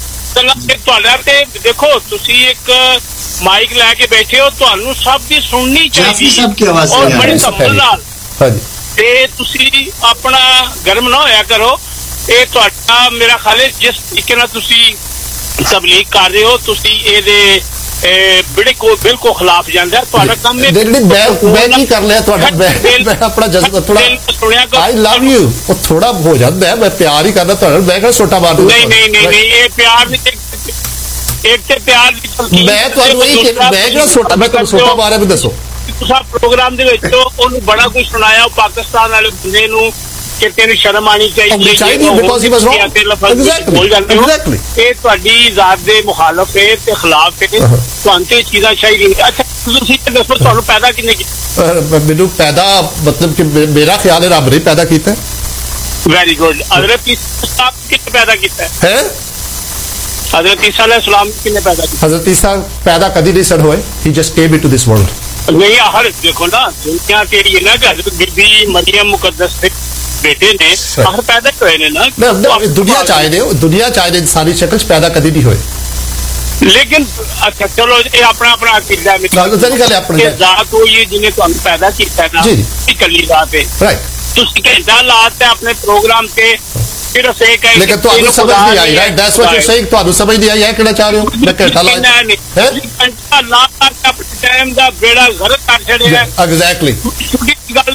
कर देंगे देखो तुसी एक माइक लैके बैठे हो ਤੁਹਾਨੂੰ ਸਭ ਦੀ ਸੁਣਨੀ ਚਾਹੀਦੀ ਔਰ ਬੜੇ ਸੰਭਲ ਨਾਲ ਤੇ ਤੁਸੀਂ ਆਪਣਾ ਗਰਮ ਨਾ ਹੋਇਆ ਕਰੋ ਇਹ ਤੁਹਾਡਾ ਮੇਰਾ ਖਿਆਲ ਹੈ ਜਿਸ ਤਰੀਕੇ ਨਾਲ ਤੁਸੀਂ ਤਬਲੀਗ ਕਰ ਰਹੇ ਹੋ ਤੁਸੀਂ ਇਹਦੇ ਬੜੇ ਕੋ ਬਿਲਕੁਲ ਖਿਲਾਫ ਜਾਂਦਾ ਤੁਹਾਡਾ ਕੰਮ ਹੈ ਨਹੀਂ ਮੈਂ ਮੈਂ ਕੀ ਕਰ ਲਿਆ ਤੁਹਾਡਾ ਮੈਂ ਆਪਣਾ ਜਜ਼ਬਾ ਥੋੜਾ ਆਈ ਲਵ ਯੂ ਉਹ ਥੋੜਾ ਹੋ ਜਾਂਦਾ ਮੈਂ ਪਿਆਰ ਹੀ ਕਰਦਾ ਤੁਹਾਡਾ ਮੈਂ ਕਿਹੜਾ ਛੋਟਾ ਮਾਰ ਦੂੰਗਾ ਨਹੀਂ ਨਹੀਂ ਨਹੀਂ ਨਹੀਂ ਇਹ ਪਿਆਰ ਨਹੀਂ ਇੱਕ ਤੇ ਪਿਆਰ ਦੀ ਮੈਂ ਤੁਹਾਨੂੰ ਇਹ ਕਿ ਮੈਂ ਕਿਹੜਾ ਛੋਟਾ ਮੈਂ ਤੁਹਾਨੂੰ ਛੋਟਾ ਮਾਰਿਆ ਵੀ ਦੱਸੋ ਤੁਸੀਂ ਪ੍ਰੋਗਰਾਮ ਦੇ ਵਿੱਚ ਉਹਨੂੰ ਬੜਾ ਕੁਝ ਸੁਣਾਇਆ ਪਾਕਿਸਤਾਨ ਵਾਲੇ ਬੰਦੇ ਨੂੰ ਕਿ ਤੈਨੂੰ ਸ਼ਰਮ ਆਣੀ ਚਾਹੀਦੀ ਚਾਹੀਦੀ because he was wrong exactly ਇਹ ਤੁਹਾਡੀ ਜ਼ਾਤ ਦੇ ਮੁਖਾਲਫ ਹੈ ਤੇ ਖਿਲਾਫ ਹੈ ਤੁਹਾਨੂੰ ਤੇ ਚੀਜ਼ਾਂ ਚਾਹੀਦੀ ਅੱਛਾ ਤੁਸੀਂ ਦੱਸੋ ਤੁਹਾਨੂੰ ਪੈਦਾ ਕਿੰਨੇ ਕੀਤਾ ਮੈਨੂੰ ਪੈਦਾ ਮਤਲਬ ਕਿ ਮੇਰਾ ਖਿਆਲ ਹੈ ਰੱਬ ਨੇ ਪੈਦਾ ਕੀਤਾ ਵੈਰੀ ਗੁੱਡ ਹਜ਼ਰਤ ਈਸਾ ਕਿਨੇ ਪੈਦਾ ਕੀਤਾ ਹੈ हजरत ईसा अलैहिस्सलाम किसने पैदा किया हजरत ईसा पैदा कभी नहीं सर हुए he just came into this world नहीं हर देखो ना दुनिया के लिए ना हजरत बीबी मरियम मुकद्दस के बेटे ने हर पैदा हुए ने ना दुनिया चाहे दे दुनिया चाहे दे इंसानी शक्ल पैदा कभी नहीं हुए लेकिन अच्छा चलो ये अपना अपना अकीदा है अपनी जात हो ये जिन्हें तुहानू पैदा किया ना जी कली जात है राइट तुसी घंटा लाते अपने प्रोग्राम ते लेकिन ਤੁਹਾਨੂੰ ਸਮਝ ਨਹੀਂ ਆਈ right that's what you saying ਤੁਹਾਨੂੰ ਸਮਝ ਨਹੀਂ ਆਈ ਹੈ ਕਿਹੜਾ ਚਾਹ ਰਹੇ ਹੋ ਮੈਂ ਘੰਟਾ ਲਾ ਹੈ ਘੰਟਾ ਲਾ ਕੇ ਆਪਣੇ ਟਾਈਮ ਦਾ ਬੇੜਾ ਗਰਕ ਕਰ ਛੜਿਆ ਐਗਜ਼ੈਕਟਲੀ ਗੱਲ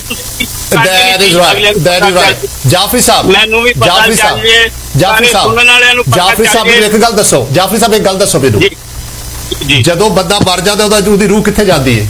that is right that is right Jafri ਸਾਹਿਬ ਮੈਨੂੰ ਵੀ ਪਤਾ ਚੱਲੇ ਜਾਫਰੀ ਸਾਹਿਬ ਸੁਣਨ ਵਾਲਿਆਂ ਨੂੰ ਜਾਫਰੀ ਸਾਹਿਬ ਇੱਕ ਗੱਲ ਦੱਸੋ ਜਾਫਰੀ ਸਾਹਿਬ ਇੱਕ ਗੱਲ ਦੱਸੋ ਮੈਨੂੰ ਜੀ ਜਦੋਂ ਬੰਦਾ ਮਰ ਜਾਂਦਾ ਉਹਦੀ ਰੂਹ ਕਿੱਥੇ ਜਾਂਦੀ ਹੈ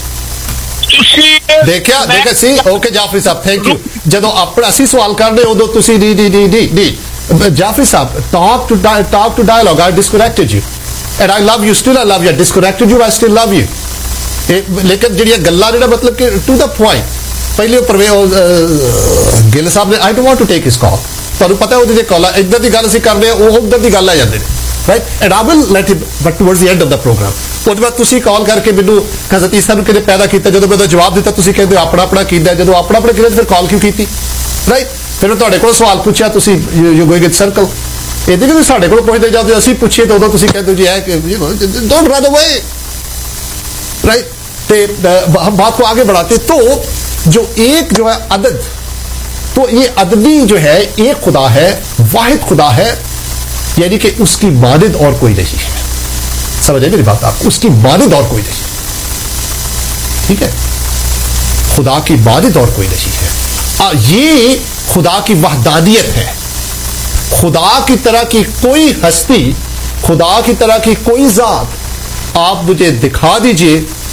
ਦੇਖਿਆ ਦੇਖਿਆ ਸੀ ਓਕੇ ਜਾਫਰੀ ਸਾਹਿਬ ਥੈਂਕ ਯੂ ਜਦੋਂ ਆਪਣਾ ਅਸੀਂ ਸਵਾਲ ਕਰਦੇ ਉਦੋਂ ਤੁਸੀਂ ਡੀ ਡੀ ਡੀ ਡੀ ਡੀ ਜਾਫਰੀ ਸਾਹਿਬ talk to talk to dialogue I disconnected you and I love you still I love you disconnected you I still love you ਲੇਕਿਨ ਜਿਹੜੀਆਂ ਗੱਲਾਂ ਜਿਹੜਾ ਮਤਲਬ ਕਿ ਟੂ ਦਾ ਪੁਆਇੰਟ ਪਹਿਲੇ ਪਰਵੇ ਗਿੱਲ ਸਾਹਿਬ ਨੇ I don't want to take his call ਤੁਹਾਨੂੰ ਪਤਾ ਉਹਦੇ ਜੇ ਕਾਲ ਇੱਧਰ ਦੀ ਗੱਲ ਅਸੀਂ ਕਰਦੇ ਉਹ ਉੱਧਰ ਦੀ ਗੱਲ ਆ ਜਾਂਦੇ ਨੇ right and I will let him but towards the end of the programme ਉਹਦੇ ਬਾਅਦ ਤੁਸੀਂ ਕਾਲ ਕਰਕੇ ਮੈਨੂੰ ਹਜ਼ਰਤ ਈਸਾ ਨੂੰ ਕਿਹਨੇ ਪੈਦਾ ਕੀਤਾ ਜਦੋਂ ਮੈਂ ਉਹਦਾ ਜਵਾਬ ਦਿੱਤਾ ਤੁਸੀਂ ਕਹਿੰਦੇ ਆਪਣਾ ਆਪਣਾ ਕੀਤਾ ਜਦੋਂ ਆਪਣਾ ਆਪਣਾ ਕੀਤਾ ਫਿਰ ਕਾਲ ਕਿਉਂ ਕੀਤੀ ਰਾਈਟ ਫਿਰ ਮੈਂ ਤੁਹਾਡੇ ਕੋਲ ਸਵਾਲ ਪੁੱਛਿਆ ਤੁਸੀਂ ਯੂ ਗੋਇੰਗ ਇਨ ਸਰਕਲ ਇਹਦੇ ਵੀ ਸਾਡੇ ਕੋਲ ਪੁੱਛਦੇ ਜਾਂਦੇ ਅਸੀਂ ਪੁੱਛੀਏ ਤਾਂ ਉਦੋਂ ਤੁਸੀਂ ਕਹਿੰਦੇ ਜੀ ਹੈ ਕਿ ਡੋਂਟ ਰਨ ਅਵੇ राइट हम बात को आगे बढ़ाते तो जो एक जो है अदद तो ये अददी जो है एक खुदा है वाहिद खुदा है यानी कि उसकी मानिद और कोई नहीं है समझे मेरी बात आप उसकी मानिद और कोई नहीं ठीक है खुदा की मानिद और कोई नहीं है आ, ये खुदा की वहदानियत है खुदा की तरह की कोई हस्ती खुदा की तरह की कोई जात आप मुझे दिखा दीजिए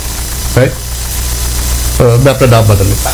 मैं अपना नाम बदल लूंगा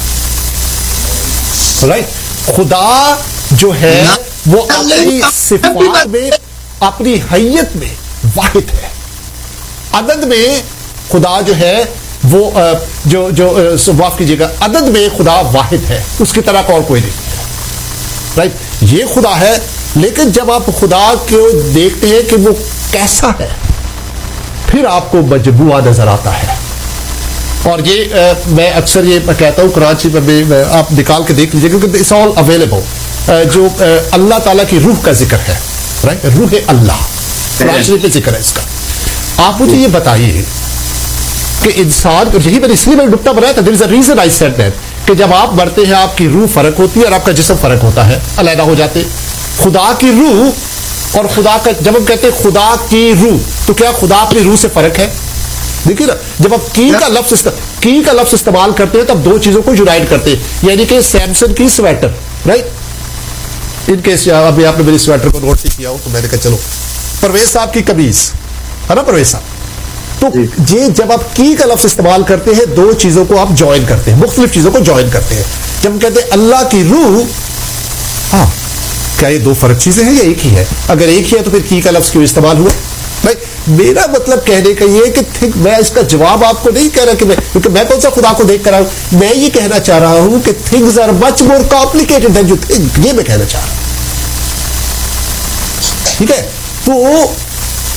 राइट खुदा जो है वो अपनी सिफात में अपनी हैयत में वाहिद है अदद में खुदा जो है वो जो जो माफ कीजिएगा अदद में खुदा वाहिद है उसकी तरह का और कोई नहीं है राइट ये खुदा है लेकिन जब आप खुदा को देखते हैं कि वो कैसा है फिर आपको मजबूआ नजर आता है और ये आ, मैं अक्सर ये कहता हूँ कराची में आप निकाल के देख लीजिए क्योंकि इट्स ऑल अवेलेबल जो आ, अल्लाह ताला की रूह का जिक्र है राइट रूह अल्लाह कुरान शरीफ में जिक्र है इसका आप मुझे ये बताइए कि इंसान और यही मैंने इसलिए मैंने नुक्ता बनाया था there is a reason I said that कि जब आप मरते हैं आपकी रूह फर्क होती है और आपका जिस्म फर्क होता है अलहदा हो जाते खुदा की रूह और खुदा का जब हम कहते हैं खुदा की रूह तो क्या खुदा अपनी रूह से फर्क है देखिए ना जब आप की का लफ्ज की का लफ्ज इस्तेमाल करते हैं तब दो चीजों को यूनाइट करते हैं यानी कि सैमसन की स्वेटर राइट इनके अभी आपने मेरी स्वेटर को नोट किया हो तो मैंने कहा चलो परवेज साहब की कमीज है ना परवेज साहब तो ये जब आप की का लफ्ज इस्तेमाल करते हैं दो चीजों को आप ज्वाइन करते हैं मुख्तलिफ चीजों को ज्वाइन करते हैं जब हम कहते हैं अल्लाह की रूह हाँ क्या ये दो फर्क चीजें हैं या एक ही है अगर एक ही है तो फिर की का लफ्ज क्यों इस्तेमाल हुआ भाई मेरा मतलब कहने का ये कि थिंक मैं इसका जवाब आपको नहीं कह रहा कि मैं क्योंकि मैं कौन सा खुदा को देख कर रहा हूं मैं ये कहना चाह रहा हूं कि things are much more complicated than you think ये मैं कहना चाह रहा हूं ठीक है तो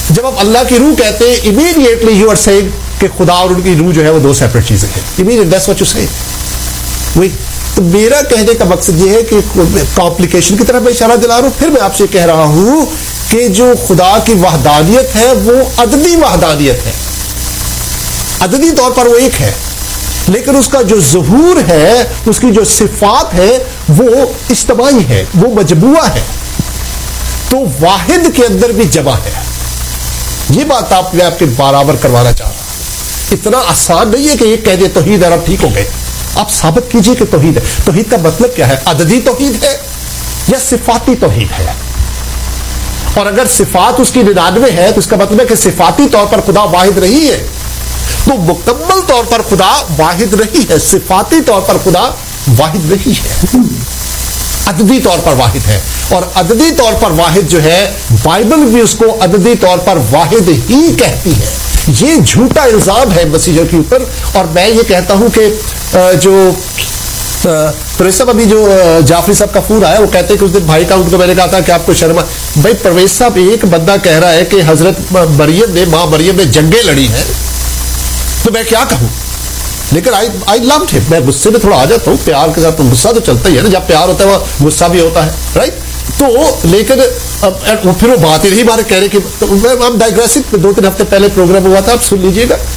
جب آپ اللہ کی روح کہتے ہیں immediately you are saying کہ خدا اور ان کی روح جو ہے وہ دو سیپریٹ چیزیں ہیں. immediately that's what you say. وہی تو میرا کہنے کا مقصد یہ ہے کہ کمپلیکیشن کی طرف میں اشارہ دلا رہا ہوں. پھر میں آپ سے کہہ رہا ہوں کہ جو خدا کی وحدانیت ہے وہ عددی وحدانیت ہے. عددی طور پر وہ ایک ہے, لیکن اس کا جو ظہور ہے, اس کی جو صفات ہے وہ اجتماعی ہے, وہ مجموعہ ہے. تو واحد کے اندر بھی جمع ہے. یہ بات آپ میں آپ کے برابر کروانا چاہ رہا ہوں. اتنا آسان نہیں ہے کہ یہ کہہ دے توحید ہے اور آپ ٹھیک ہو گئے. آپ ثابت کیجئے کہ توحید ہے. توحید کا مطلب کیا ہے؟ عددی توحید ہے یا صفاتی توحید ہے؟ اور اگر صفات اس کی ننانوے ہے تو اس کا مطلب ہے کہ صفاتی طور پر خدا واحد نہیں ہے. تو مکمل طور پر خدا واحد نہیں ہے, صفاتی طور پر خدا واحد نہیں ہے, عددی طور پر واحد ہے. اور عددی طور پر واحد جو ہے بائبل بھی اس کو عددی طور پر واحد ہی کہتی ہے. یہ جھوٹا الزام ہے مسیحیوں کے اوپر. اور میں یہ کہتا ہوں کہ جو پرویز صاحب ابھی جو جعفری صاحب کا فون آیا, وہ کہتے ہیں کہ اس دن بھائی کا ان کو میں نے کہا تھا کہ آپ کو شرم, بھائی پرویز صاحب ایک بندہ کہہ رہا ہے کہ حضرت مریم نے ماں مریم نے جنگیں لڑی ہیں, تو میں کیا کہوں. لیکن آئی آئی لوڈ ہم, میں غصے میں تھوڑا آ جاتا ہوں, پیار کے ساتھ غصہ تو چلتا ہی ہے نا, جب پیار ہوتا ہے وہ غصہ بھی ہوتا ہے, رائٹ. تو لیکن پھر وہ بات ہی نہیں ہمارے کہہ رہے کہ ہم ڈائگریسنگ, دو تین ہفتے پہلے پروگرام ہوا تھا, آپ سن لیجیے گا.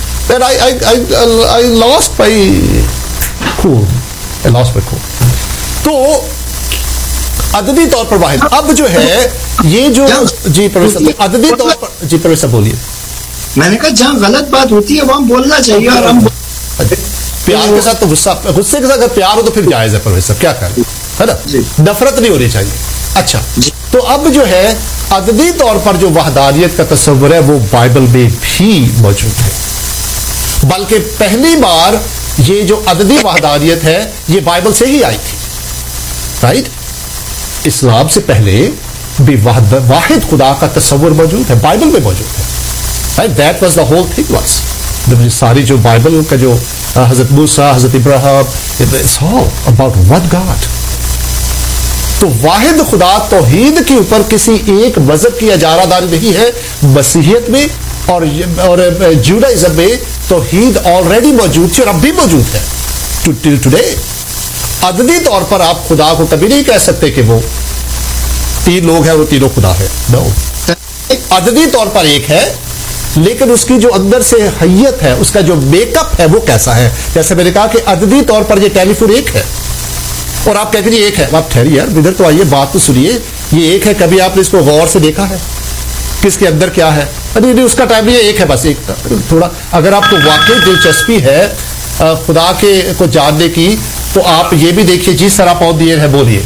تو عددی طور پر واحد. اب جو ہے یہ جو جی پروفیسر عددی طور پر, جی پروفیسر بولیے. میں نے کہا جہاں غلط بات ہوتی ہے وہاں بولنا چاہیے, اور ہم پیار کے ساتھ تو غصہ, غصے کے ساتھ اگر پیار ہو تو پھر جائز ہے پروفیسر, کیا کریں, ہے نا, نفرت نہیں ہونی چاہیے. اچھا, تو اب جو ہے عددی طور پر جو وحدانیت کا تصور ہے وہ بائبل میں بھی موجود ہے. بلکہ پہلی بار یہ جو عددی وحدانیت ہے یہ بائبل سے ہی آئی تھی, رائٹ. اسلام سے پہلے بھی واحد خدا کا تصور موجود ہے, بائبل میں موجود ہے. That was the whole thing was. ساری جو بائبل کا جو حضرت موسیٰ, حضرت ابراہیم, it's all about one God. تو واحد خدا توحید کے اوپر کسی ایک مذہب کی اجارہ داری نہیں ہے. مسیحیت میں اور اور جوڈائزم میں توحید آلریڈی موجود تھی اور اب بھی موجود ہے ٹوڈے. عددی طور پر آپ خدا کو کبھی نہیں کہہ سکتے کہ وہ تین لوگ ہیں, وہ تینوں خدا ہے. نو, عددی طور پر ایک ہے, لیکن اس کی جو اندر سے حیت ہے, اس کا جو میک اپ ہے وہ کیسا ہے. جیسے میں نے کہا کہ عددی طور پر یہ ٹیلی فون ایک ہے, اور آپ کہہ کہ ایک ہے. آپ ٹھہریے یار, ادھر تو آئیے, بات تو سنیے. یہ ایک ہے, کبھی آپ نے اس کو غور سے دیکھا ہے کس کے اندر کیا ہے؟ نہیں نہیں, اس کا ٹائم یہ ایک ہے بس. ایک تھوڑا اگر آپ کو واقعی دلچسپی ہے خدا کے کو جاننے کی تو آپ یہ بھی دیکھیے. جی سر, آپ آن دی ایئر ہے, بولیے.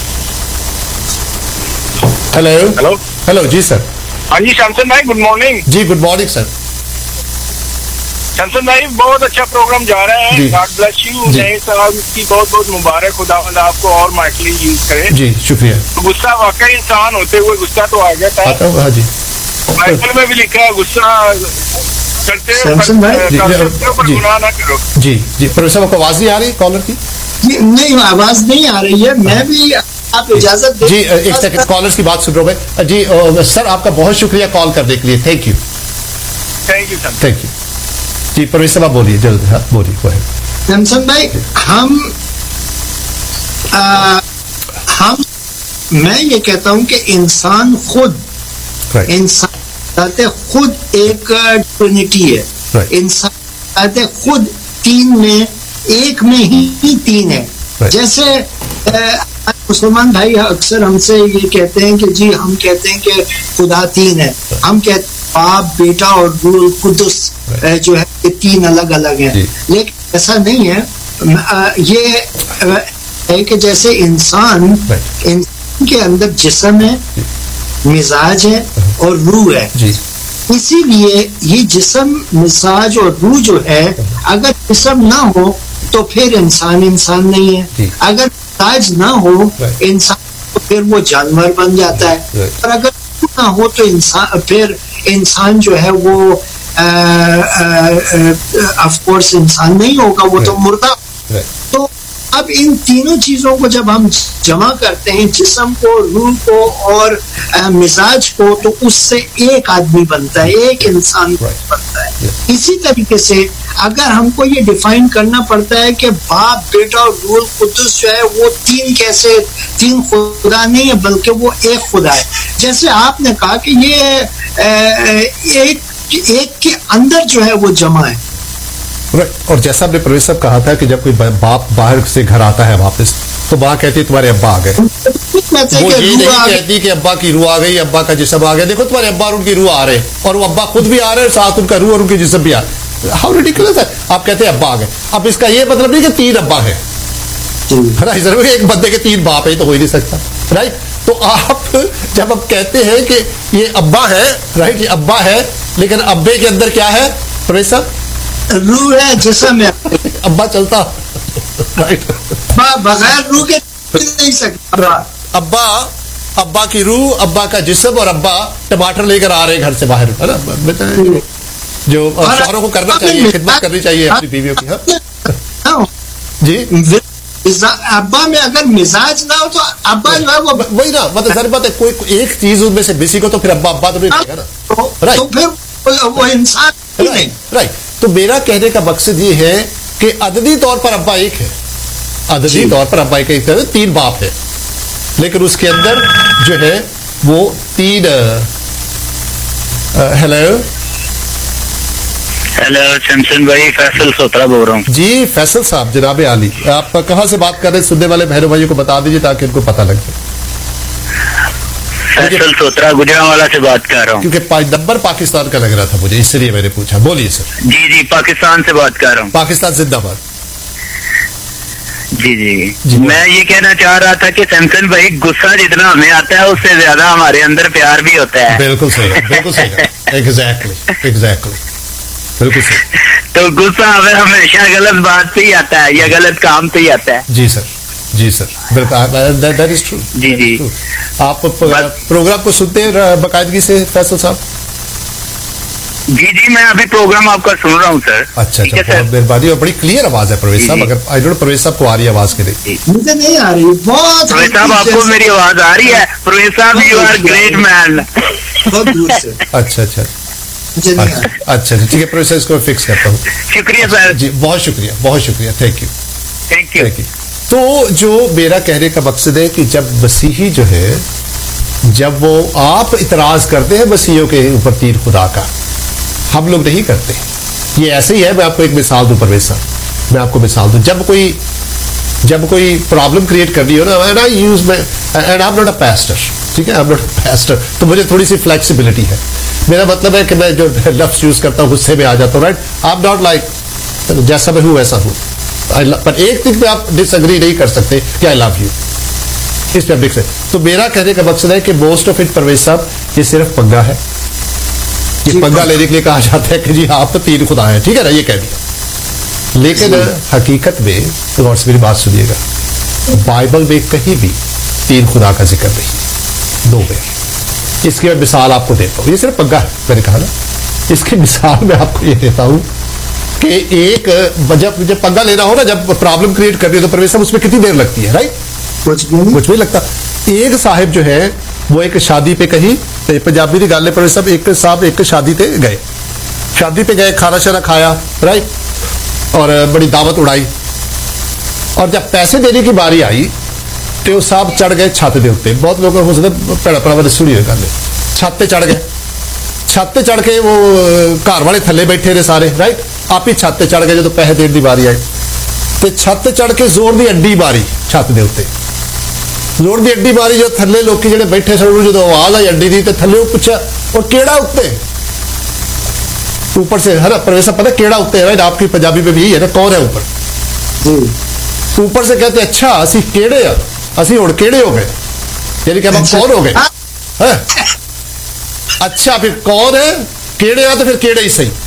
ہیلو ہیلو ہیلو جی سر. ہاں جی شمسن بھائی, گڈ مارننگ. جی گڈ مارننگ سر. شمسن بھائی بہت اچھا پروگرام جا رہا ہے, گاڈ بلیس یو. نئے سال کی بہت بہت مبارک, خدا آپ کو اور مائٹلی یوز کرے. جی شکریہ. غصہ واقعی انسان ہوتے ہوئے غصہ تو آ گیا تھا, ہاں جی, بائبل میں بھی لکھا ہے غصہ کرتے گناہ نہ کرو. جی جی پروفیسر, آپ کو آواز نہیں آ رہی کالر کی؟ نہیں, آواز نہیں آ رہی ہے. میں بھی آپ اجازت جی ایک سیکنڈ, کالرز کی بات سن رہا ہوں میں. جی سر, آپ کا بہت شکریہ کال کرنے کے لیے. Thank you thank you sir. Thank you. جی پروفیسر صاحب بولیے, جلد بولیے. سمسن بھائی, ہم ہم میں یہ کہتا ہوں کہ انسان خود انسان خود ایک ٹرینٹی ہے. انسان خود تین میں ایک میں ہی تین ہے. جیسے مسلمان بھائی اکثر ہم سے یہ کہتے ہیں کہ جی ہم کہتے ہیں کہ خدا تین ہے, ہم کہتے ہیں باپ, بیٹا اور روح القدس جو ہے یہ تین الگ الگ ہیں. لیکن ایسا نہیں ہے. یہ ہے کہ جیسے انسان انسان کے اندر جسم ہے, مزاج ہے اور روح ہے. اسی لیے یہ جسم, مزاج اور روح جو ہے, اگر جسم نہ ہو تو پھر انسان انسان نہیں ہے. اگر مزاج نہ ہو انسان تو پھر وہ جانور بن جاتا ہے. اور اگر نہ ہو تو انسان پھر انسان جو ہے وہ آف کورس انسان نہیں ہوگا, وہ تو مردہ. تو اب ان تینوں چیزوں کو جب ہم جمع کرتے ہیں، جسم کو، روح کو اور مزاج کو، تو اس سے ایک آدمی بنتا ہے، ایک انسان بنتا ہے. اسی طریقے سے اگر ہم کو یہ ڈیفائن کرنا پڑتا ہے کہ باپ، بیٹا اور روح القدس جو ہے وہ تین کیسے تین خدا نہیں ہے بلکہ وہ ایک خدا ہے. جیسے آپ نے کہا کہ یہ ایک ایک کے اندر جو ہے وہ جمع ہے. اور جیسا آپ نے پرویز صاحب کہا تھا کہ جب کوئی باپ باہر سے گھر آتا ہے واپس تو ماں کہتی ہے تمہارے ابا آ گئے. وہ یہ نہیں کہتی کہ ابا کی روح آ گئی، ابا کا جسم آ گیا. دیکھو تمہارے ابا اور ان کی روح آ رہے ہیں، اور وہ ابا خود بھی آ رہے ہیں، ساتھ ان کا روح اور ان کی جسم بھی آ رہے. ہاؤ ریڈیکولس ہے. آپ کہتے ہیں ابا آ گئے. اب اس کا یہ مطلب نہیں کہ تین ابا ہے، ایک بندے کے تین باپ ہے، تو ہو ہی نہیں سکتا. رائٹ. تو آپ جب آپ کہتے ہیں کہ یہ ابا ہے، رائٹ، یہ ابا ہے، لیکن ابے کے اندر کیا ہے پرویز صاحب؟ روح ہے، جسم ہے. ابا چلتا رائٹ بغیر روح کے نہیں سکتا. ابا ابا کی روح، ابا کا جسم، اور ابا ٹماٹر لے کر آ رہے گھر سے باہر، ہے نا، جو شوہروں کو کرنا چاہیے، خدمت کرنی چاہیے اپنی بیویوں کی. جی ابا میں اگر مزاج نہ ہو تو ابا جو ہے وہ وہی نا، مطلب ظاہر بات ہے کوئی ایک چیز ان میں سے بیسی کو تو پھر ابا ابا تو نہیں رہے گا نا. تو پھر وہ انسان نہیں. رائٹ. تو میرا کہنے کا مقصد یہ ہے کہ عددی طور پر ابا ایک ہے، عددی طور پر ابا ایک ہے، تین باپ ہے، لیکن اس کے اندر جو ہے وہ تین. ہیلو ہیلو سمسن بھائی، فیصل سوترا بول رہا ہوں. جی فیصل صاحب، جناب عالی، آپ کہاں سے بات کر رہے ہیں؟ سننے والے بہنوں بھائیوں کو بتا دیجیے تاکہ ان کو پتہ لگے. فیصل سوترا گجرانوالا سے بات کر رہا ہوں. کیونکہ نمبر پاکستان کا لگ رہا تھا مجھے، اس لیے میں نے پوچھا. بولیے سر. جی جی پاکستان سے بات کر رہا ہوں. پاکستان زندہ باد. جی جی, جی میں یہ کہنا چاہ رہا تھا کہ سیمسن بھائی غصہ جتنا ہمیں آتا ہے اس سے زیادہ ہمارے اندر پیار بھی ہوتا ہے. بالکل صحیح، بالکل صحیح، ایگزیکٹلی ایگزیکٹلی بالکل صحیح. تو غصہ ہمیں ہمیشہ غلط بات پہ ہی آتا ہے یا غلط کام پہ ہی آتا ہے. جی سر، جی سر، بالکل دیٹ از ٹرو. جی جی آپ پروگرام کو سنتے ہیں باقاعدگی سے فیصل صاحب؟ جی جی میں ابھی پروگرام آپ کا سن رہا ہوں سر. اچھا اچھا، بہت مہربانی. اور بڑی کلیئر آواز ہے پرویز صاحب. اگر آئی ڈونٹ پرویز صاحب کو آ رہی ہے آواز کے لیے؟ مجھے نہیں آ رہی. بہت پرویز صاحب آپ کو میری آواز آ رہی ہے؟ پرویز صاحب یو آر گریٹ مین. اچھا اچھا اچھا ٹھیک ہے پرویز صاحب، اس کو فکس کرتا ہوں. شکریہ سر. جی بہت شکریہ، بہت شکریہ. Thank you thank you thank you. تو جو میرا کہنے کا مقصد ہے کہ جب مسیحی جو ہے، جب وہ آپ اعتراض کرتے ہیں مسیحیوں کے اوپر تین خدا کا، ہم لوگ نہیں کرتے. یہ ایسے ہی ہے. میں آپ کو ایک مثال دوں پرویز صاحب، میں آپ کو مثال دوں. جب کوئی جب کوئی پرابلم کریٹ کرنی ہو نا، اینڈ آئی یوز میں and I am not a pastor, ٹھیک ہے، I am not a pastor, تو مجھے تھوڑی سی فلیکسیبلٹی ہے. میرا مطلب ہے کہ میں جو لفظ یوز کرتا ہوں غصے میں آ جاتا ہوں. Right. I am not like جیسا میں ہوں ویسا ہوں. پر ایک چیز پہ آپ ڈس ایگری نہیں کر سکتے کہ آئی لو یو، اس پہ آپ دیکھ سکتے. تو میرا کہنے کا مقصد ہے کہ موسٹ آف اٹ پرویز صاحب یہ صرف پنگا ہے. یہ پنگا لینے کے لیے کہا جاتا ہے کہ جی آپ تو تین خدا ہیں، ٹھیک ہے نا، یہ کہہ دیا. لیکن حقیقت میں غور سے میری بات سنیے گا، بائبل میں کہیں بھی تین خدا کا ذکر نہیں. دو وے. اس کی میں مثال آپ کو دیتا ہوں. یہ صرف پنگا ہے، میں نے کہا نا. اس کی مثال میں آپ کو یہ دیتا ہوں کہ ایک جب جب پنگا لینا ہو نا، جب پرابلم کریٹ کرنی ہے تو پرویز صاحب اس میں کتنی دیر لگتی ہے؟ رائٹ. کچھ کچھ نہیں لگتا. ایک صاحب جو ہے وہ ایک شادی پہ کہیں پنجابی کی گل ہے پرویز صاحب، ایک صاحب ایک شادی پہ گئے، شادی پہ گئے، کھانا شانا کھایا، رائٹ، اور بڑی دعوت اڑائی. اور جب پیسے دینے کی باری آئی تو وہ صاحب چڑھ گئے چھت دے اوپر. بہت لوگوں کو پیڑا پڑا والی سنی ہوئی گل ہے. چھت پہ چڑھ گئے، چھت پہ چڑھ کے وہ گھر والے تھلے بیٹھے رہے سارے، رائٹ. آپ ہی چھت پہ چڑھ گئے جب پیسے دینے کی باری آئی تو چھت چڑھ کے زور دی اڈی ماری چھت دے اوپر. زور دی اڈی ماری جو تھلے لوگ جڑے بیٹھے سن، جب آواز آئی اڈی دی تو تھلے وہ پوچھا اور کیڑا اتنے اوپر سے ہے نا پرویز صاحب پتا کیڑا اتنے ہے. آپ کی پنجابی میں بھی یہی ہے نا، کون ہے اوپر؟ اوپر سے کہتے اچھا اسی کیڑے آ، اسی ہوں کیڑے ہو گئے، یعنی کہ ہم کون ہو گئے. اچھا پھر کون ہے؟ کیڑے آ تو پھر کیڑے ہی صحیح،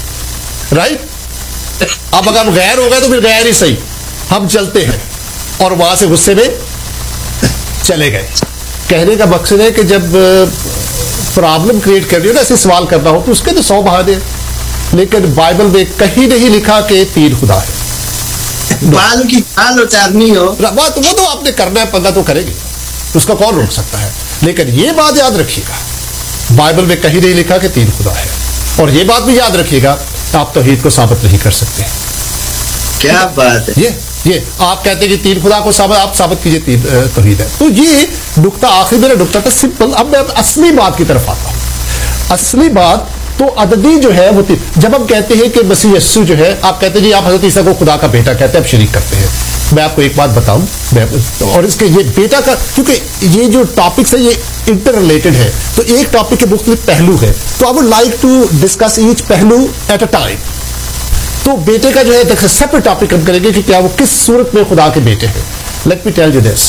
رائٹ. اب اگر ہم غیر ہو گئے تو پھر غیر ہی صحیح، ہم چلتے ہیں. اور وہاں سے غصے میں چلے گئے. کہنے کا مقصد ہے کہ جب پرابلم کریٹ کرنی ہو نا، ایسے سوال کرنا ہو تو اس کے تو سو بہانے ہیں، لیکن بائبل میں کہیں نہیں لکھا کہ تین خدا ہے. बाल की खाल उतारनी हो, बात वो तो आपने करना है, पता तो करेंगे, उसका कौन रोक सकता है। लेकिन ये बात याद रखिएगा, बाइबल में कहीं नहीं लिखा कि तीन खुदा है, और ये बात भी याद रखिएगा आप तौहीद को साबित नहीं कर सकते। क्या बात है, ये ये आप कहते हैं कि तीन खुदा को साबित, आप साबित कीजिए तीन तौहीद है। तो ये नुक्ता, आखिर मेरा नुक्ता था सिंपल। अब मैं असली बात की तरफ आता हूं। असली बात तो अददी जो है वो, जब हम कहते हैं कि मसीह यस्सु जो है, आप कहते हैं जी आप हजरत ईसा को खुदा का बेटा कहते हैं, आप शरीक करते हैं। मैं आपको एक बात बताऊं, और इसके ये बेटा का, क्योंकि ये जो टॉपिक्स है ये इंटर रिलेटेड है, तो एक टॉपिक के मुख्तलिफ पहलू है, तो I would like to discuss each पहलू एट अ टाइम। तो बेटे का जो है सेपरेट टॉपिक हम करेंगे कि क्या वो किस सूरत में खुदा के बेटे हैं। Let me tell you this,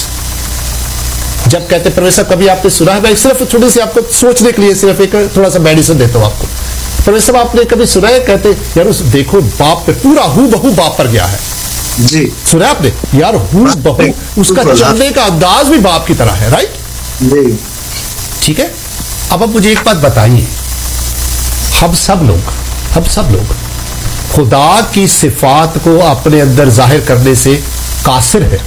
जब कहते परवेश साहब कभी आपने सुना है, मैं सिर्फ थोड़ी सी आपको सोचने के लिए सिर्फ एक थोड़ा सा मेडिसिन देता हूं आपको। परवेश साहब आपने कभी सुना है, कहते यार उस देखो बाप पे पूरा हू बहू बाप पर गया है जी, सुना आपने यार, हू बहू, उसका चलने का अंदाज भी बाप की तरह है, राइट जी, ठीक है। अब अब मुझे एक बात बताइए, हम सब लोग हम सब लोग खुदा की सिफात को अपने अंदर जाहिर करने से कासिर है,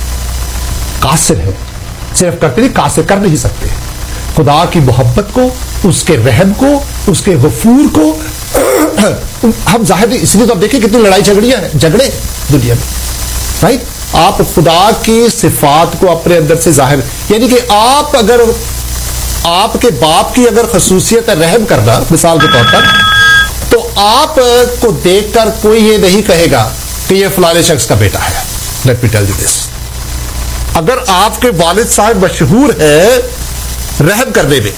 कासिर है, सिर्फ करते नहीं, कासिर कर नहीं सकते। खुदा की मोहब्बत को, उसके रहम को, उसके गफूर को हम जाहिर नहीं, इसलिए तो आप देखें कितनी लड़ाई झगड़ियां हैं, झगड़े दुनिया में, राइट। आप खुदा की सिफात को अपने अंदर से जाहिर, यानी कि आप अगर आपके बाप की अगर खसूसियत है रहम करना, मिसाल के तौर पर, तो आप को देखकर कोई ये नहीं कहेगा कि ये फलाने शख्स का बेटा है। Let me tell you this, अगर आपके वालिद साहब मशहूर है रहम करने में,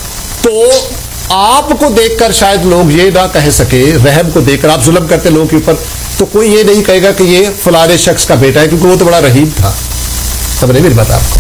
तो आपको देखकर शायद लोग ये ना कह सके, रहम को देखकर आप जुल्म करते लोगों के ऊपर, तो कोई ये नहीं कहेगा कि ये फलाने शख्स का बेटा है, क्योंकि वो तो बड़ा रहीम था। समझ मेरी बात आपको?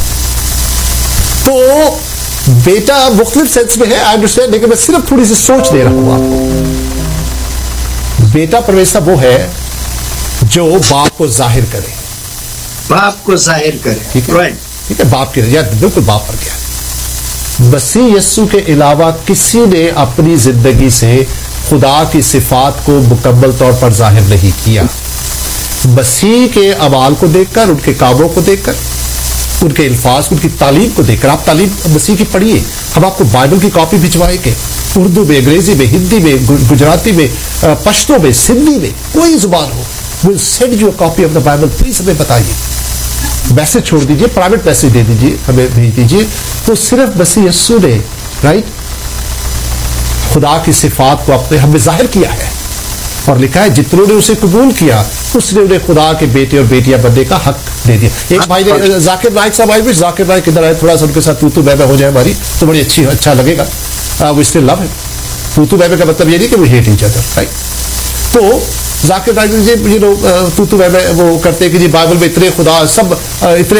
तो बेटा मुख्तलिफ सेंस में है, आई अंडरस्टैंड, लेकिन मैं सिर्फ थोड़ी सी सोच दे रहा हूं आपको। बेटा परवेश वो है जो बाप को जाहिर करे, बाप को जाहिर करे, ठीक है, ठीक है, बाप की, या बिल्कुल बाप पर गया। मसीह यस्सु के अलावा किसी ने अपनी जिंदगी से खुदा की सिफात को मुकम्मल तौर पर जाहिर नहीं किया। मसीह के अमाल को देखकर, उनके कामों को देखकर, उनके अल्फाज, उनकी तालीम को देखकर, आप तालीम मसीह की पढ़िए, हम आपको बाइबल की कॉपी भिजवाएंगे, उर्दू में, अंग्रेजी में, हिंदी में, गुजराती में, पश्तो में, सिंधी में, कोई जुबान हो, will send you a copy of the Bible, please हमें बताइए, मैसेज छोड़ दीजिए, प्राइवेट मैसेज दे दीजिए, हमें भेज दीजिए। तो सिर्फ मसीह यस्सु ने, राइट, खुदा की सिफात को अपने हमें जाहिर किया है, और लिखा है जितनों ने उसे कबूल किया उसने उन्हें खुदा के बेटे और बेटियां बनने का हक दे दिया। एक भाई ने, जाकिर नाइक साहब आए, जाकिर नाइक इधर आए, थोड़ा सा उनके साथ तू तू मैं मैं हो जाए हमारी, तो बड़ी अच्छी अच्छा लगेगा। वो इसलिए लव है, तू तू मैं मैं का मतलब ये नहीं कि वो हेट ईच अदर, राइट। तो जाकिर नाइक जी, यू नो, तू तू मैं मैं वो करते कि जी बाइबल में इतने खुदा सब इतने